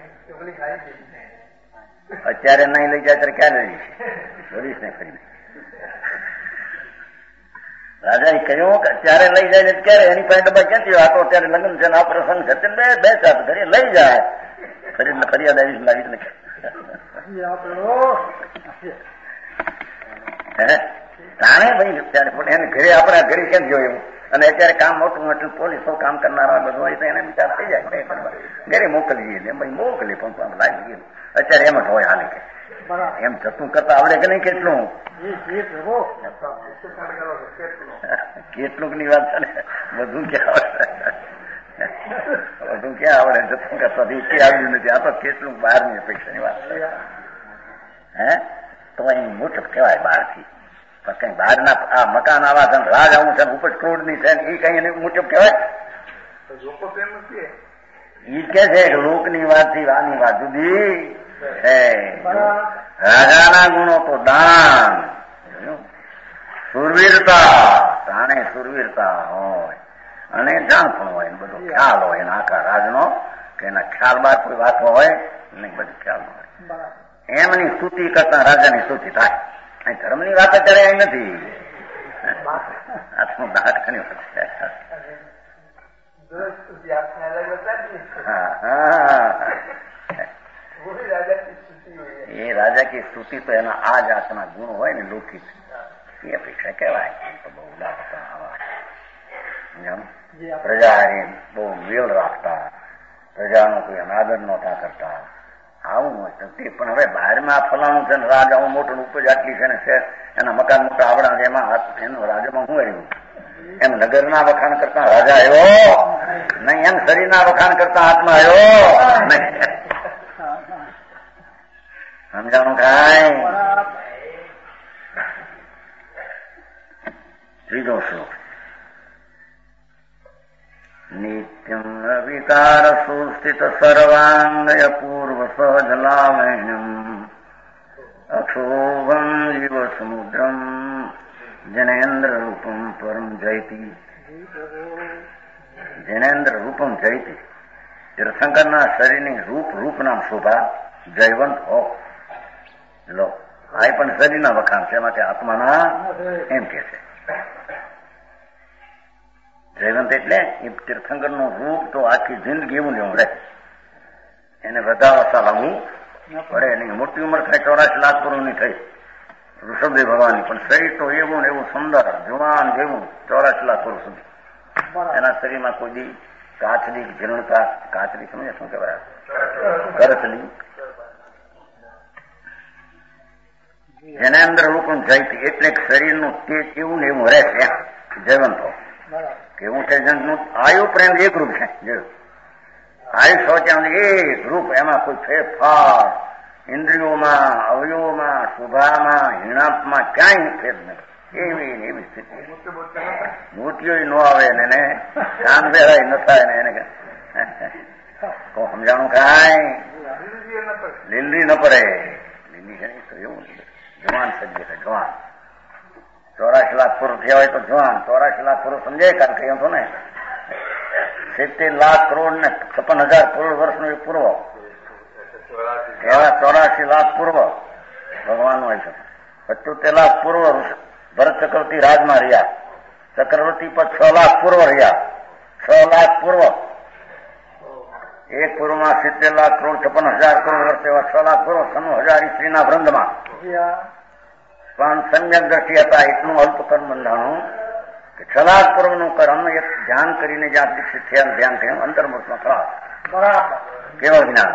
અત્યારે નહીં લઈ જાય ત્યારે ક્યારે લઈ જશે? બોલીશ ને ફરી રાજા એ કહ્યું કે અત્યારે લઈ જાય ને ક્યારે? એની પાસે ડબ્બા ક્યાંથી? આ તો અત્યારે લગ્ન છે ને આ પ્રસંગ છે, 2-4 ઘરે લઈ જાય. ફરિયાદ આવીશ લાવીશ ને તાણે ભાઈ અત્યારે એને ઘરે આપણા ઘરે કેમ જોયું? અને અત્યારે કામ મોટું મોટું પોલીસો કામ કરનારા બધું હોય તો એને વિચાર થઈ જાય ઘરે મોકલીએ ને ભાઈ મોકલી, પણ લાગી અત્યારે એમ જ હોય હાલે કે એમ જતું કરતા આવડે કે નહીં? કેટલુંક ની વાત છે ને, બધું ક્યાં આવડે જતું કરતા આવ્યું નથી. આ તો કેટલું બહારની અપેક્ષાની વાત છે. હે તો અહીં મોટું કહેવાય બહારથી, પણ કઈ બહારના આ મકાન આવા છે, રાજ આવું છે, ઉપર ક્રોડ ની છે, એ કઈ એને મોટું કહેવાય? ઈ કે છે કે લોકની વાત થી આની વાત જુદી છે. રાજાના ગુણો તો દાન, સુરવીરતા, જાણે સુરવીરતા હોય અને જાણપણ હોય, બધો ખ્યાલ હોય એના આખા રાજનો, કે એના ખ્યાલ બાદ કોઈ વાત હોય નહીં, બધું ખ્યાલ હોય. એમની સ્તુતિ કરતા રાજાની સ્તુતિ થાય. અહીં ધર્મની વાત અત્યારે અહીં નથી, આત્મ દાખની એ રાજા કી સ્તુતિ તો એના આ જાતના ગુણ હોય ને લૌકિક, એ અપેક્ષા કહેવાય. બહુ ઉદારતા, પ્રજા બહુ વેલ રાખતા, પ્રજાનો કોઈ અનાદર નહોતા કરતા, આવું હોય તે. પણ હવે બહારમાં ફલાણું છે ને રાજા હું મોટું ઉપજ આટલી છે ને છે, એના મકાન મોટા આવડા છે, એમાં એનું રાજામાં શું આવ્યું? એમ નગરના વખાણ કરતા રાજા આવ્યો નહીં, એમ શરીરના વખાણ કરતા આત્મા આવ્યો નહીં. સમજાણું કાંઈ? ત્રીજો શ્લોક. નિત્યમ વિકાર સુસ્થિત સર્વાંગય પૂર્વ સહજલાવણ્યમ અક્ષોભમ જીવ સમુદ્રમ જનેન્દ્ર રૂપમ પરમ જયતિ. જનેન્દ્ર રૂપમ જયતિ. તીર્થંકરના શરીરની રૂપ નામ શોભા જયવંત હો. લો, આ પણ શરીરના વખાણ છે, એમાંથી આત્માના એમ કે છે. જયવંત એટલે એ તીર્થંકરનું રૂપ તો આખી જિંદગી એવું ને એવું રહે, એને વધારતા લાવવું પડે નહીં. મોટી ઉંમર થાય 84 લાખ પૂર્વની થઈ ઋષભદેવ ભગવાનની, પણ શરીર તો એવું ને એવું સુંદર જુવાન જેવું 84 લાખ પૂર્વ સુધી. એના શરીરમાં કોઈ દી કાચની જીર્ણતા, કાચની સમજે શું કહેવાય, કરચલી. જેને અંદર રૂપમ જયતી એટલે શરીરનું તેજ એવું ને એવું રહે છે, જયવંતો. કેવું છે? જંતનું આયુ પ્રેમ એક રૂપ છે. આયુ શૌચાંગ એક રૂપ, એમાં કોઈ ફેરફાર ઇન્દ્રિયોમાં, અવયવોમાં, શુભામાં, હિણાપમાં ક્યાંય ફેર નહીં. એવી સ્થિતિ. મૂર્તિઓ ન આવે ને એને કામ પહેરાય ન થાય ને એને સમજાણું કાંઈ લીંડી ન પડે. લીંડી છે તો એવું જવાન સજ્જ છે, જવાન. 84 લાખ પુરુષ થયા હોય તો જવાન. 84 લાખ પુરુષ સમજાય, કારણ કે એમ તો ને 70 લાખ કરોડ ને 56,000 કરોડ વર્ષનો એક પૂર્વ, એવા 84 લાખ પૂર્વ ભગવાન હોય છે. 75 લાખ પૂર્વ ભરત ચક્રવર્તી રાજમાં રહ્યા, ચક્રવર્તી પર 6 લાખ પૂર્વ રહ્યા. 6 લાખ પૂર્વ, એક પૂર્વમાં 70 લાખ કરોડ 56,000 કરોડ વર્ષ, એવા 6 લાખ પૂર્વ 96,000 સ્ત્રીના વૃંદમાં. પણ સમ્યક દ્રષ્ટિ હતા, એટલું અલ્પ કર્મ બંધાણું કે 6 લાખ પૂર્વનું કર્મ એક ધ્યાન કરીને જ્યાં દીક્ષિત થયા, ધ્યાન થયું અંતર્મુખમાં ખરાબ. કેવળ જ્ઞાન.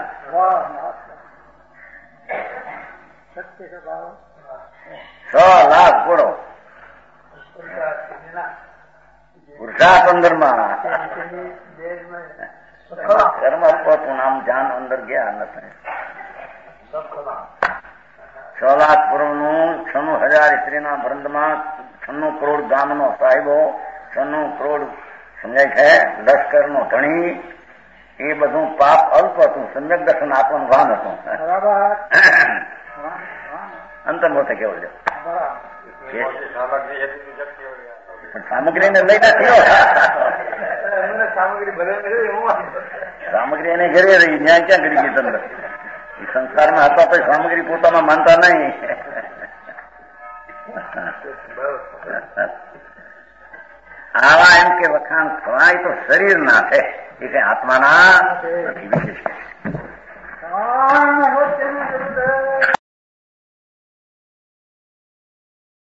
6 લાખ પૂરો પુરુષાર્થ અંદરમાં કર્મ અલ્પતું નામ ધ્યાન અંદર ગયા નથી. 6 લાખ પૂર્વનું 96,000 સ્ત્રીના વૃંદમાં 96 કરોડ ગામનો સાહેબો, 96 કરોડ સમજાય છે લશ્કરનો ધણી, એ બધું પાપ અલ્પ હતું. સમ્યક દર્શન આપવાનું ભાન હતું. અંતર્મુખ કેવું છે? સામગ્રીને લઈને સામગ્રી એને ઘરે રહી, ન્યાય ક્યાં કરી ગઈ તમને? સંસારમાં હતા તો સામગ્રી પોતામાં માનતા નહીં. આવા એમ કે વખાણ થવાય તો શરીર ના છે, એ કઈ આત્માના નથી. વિશેષ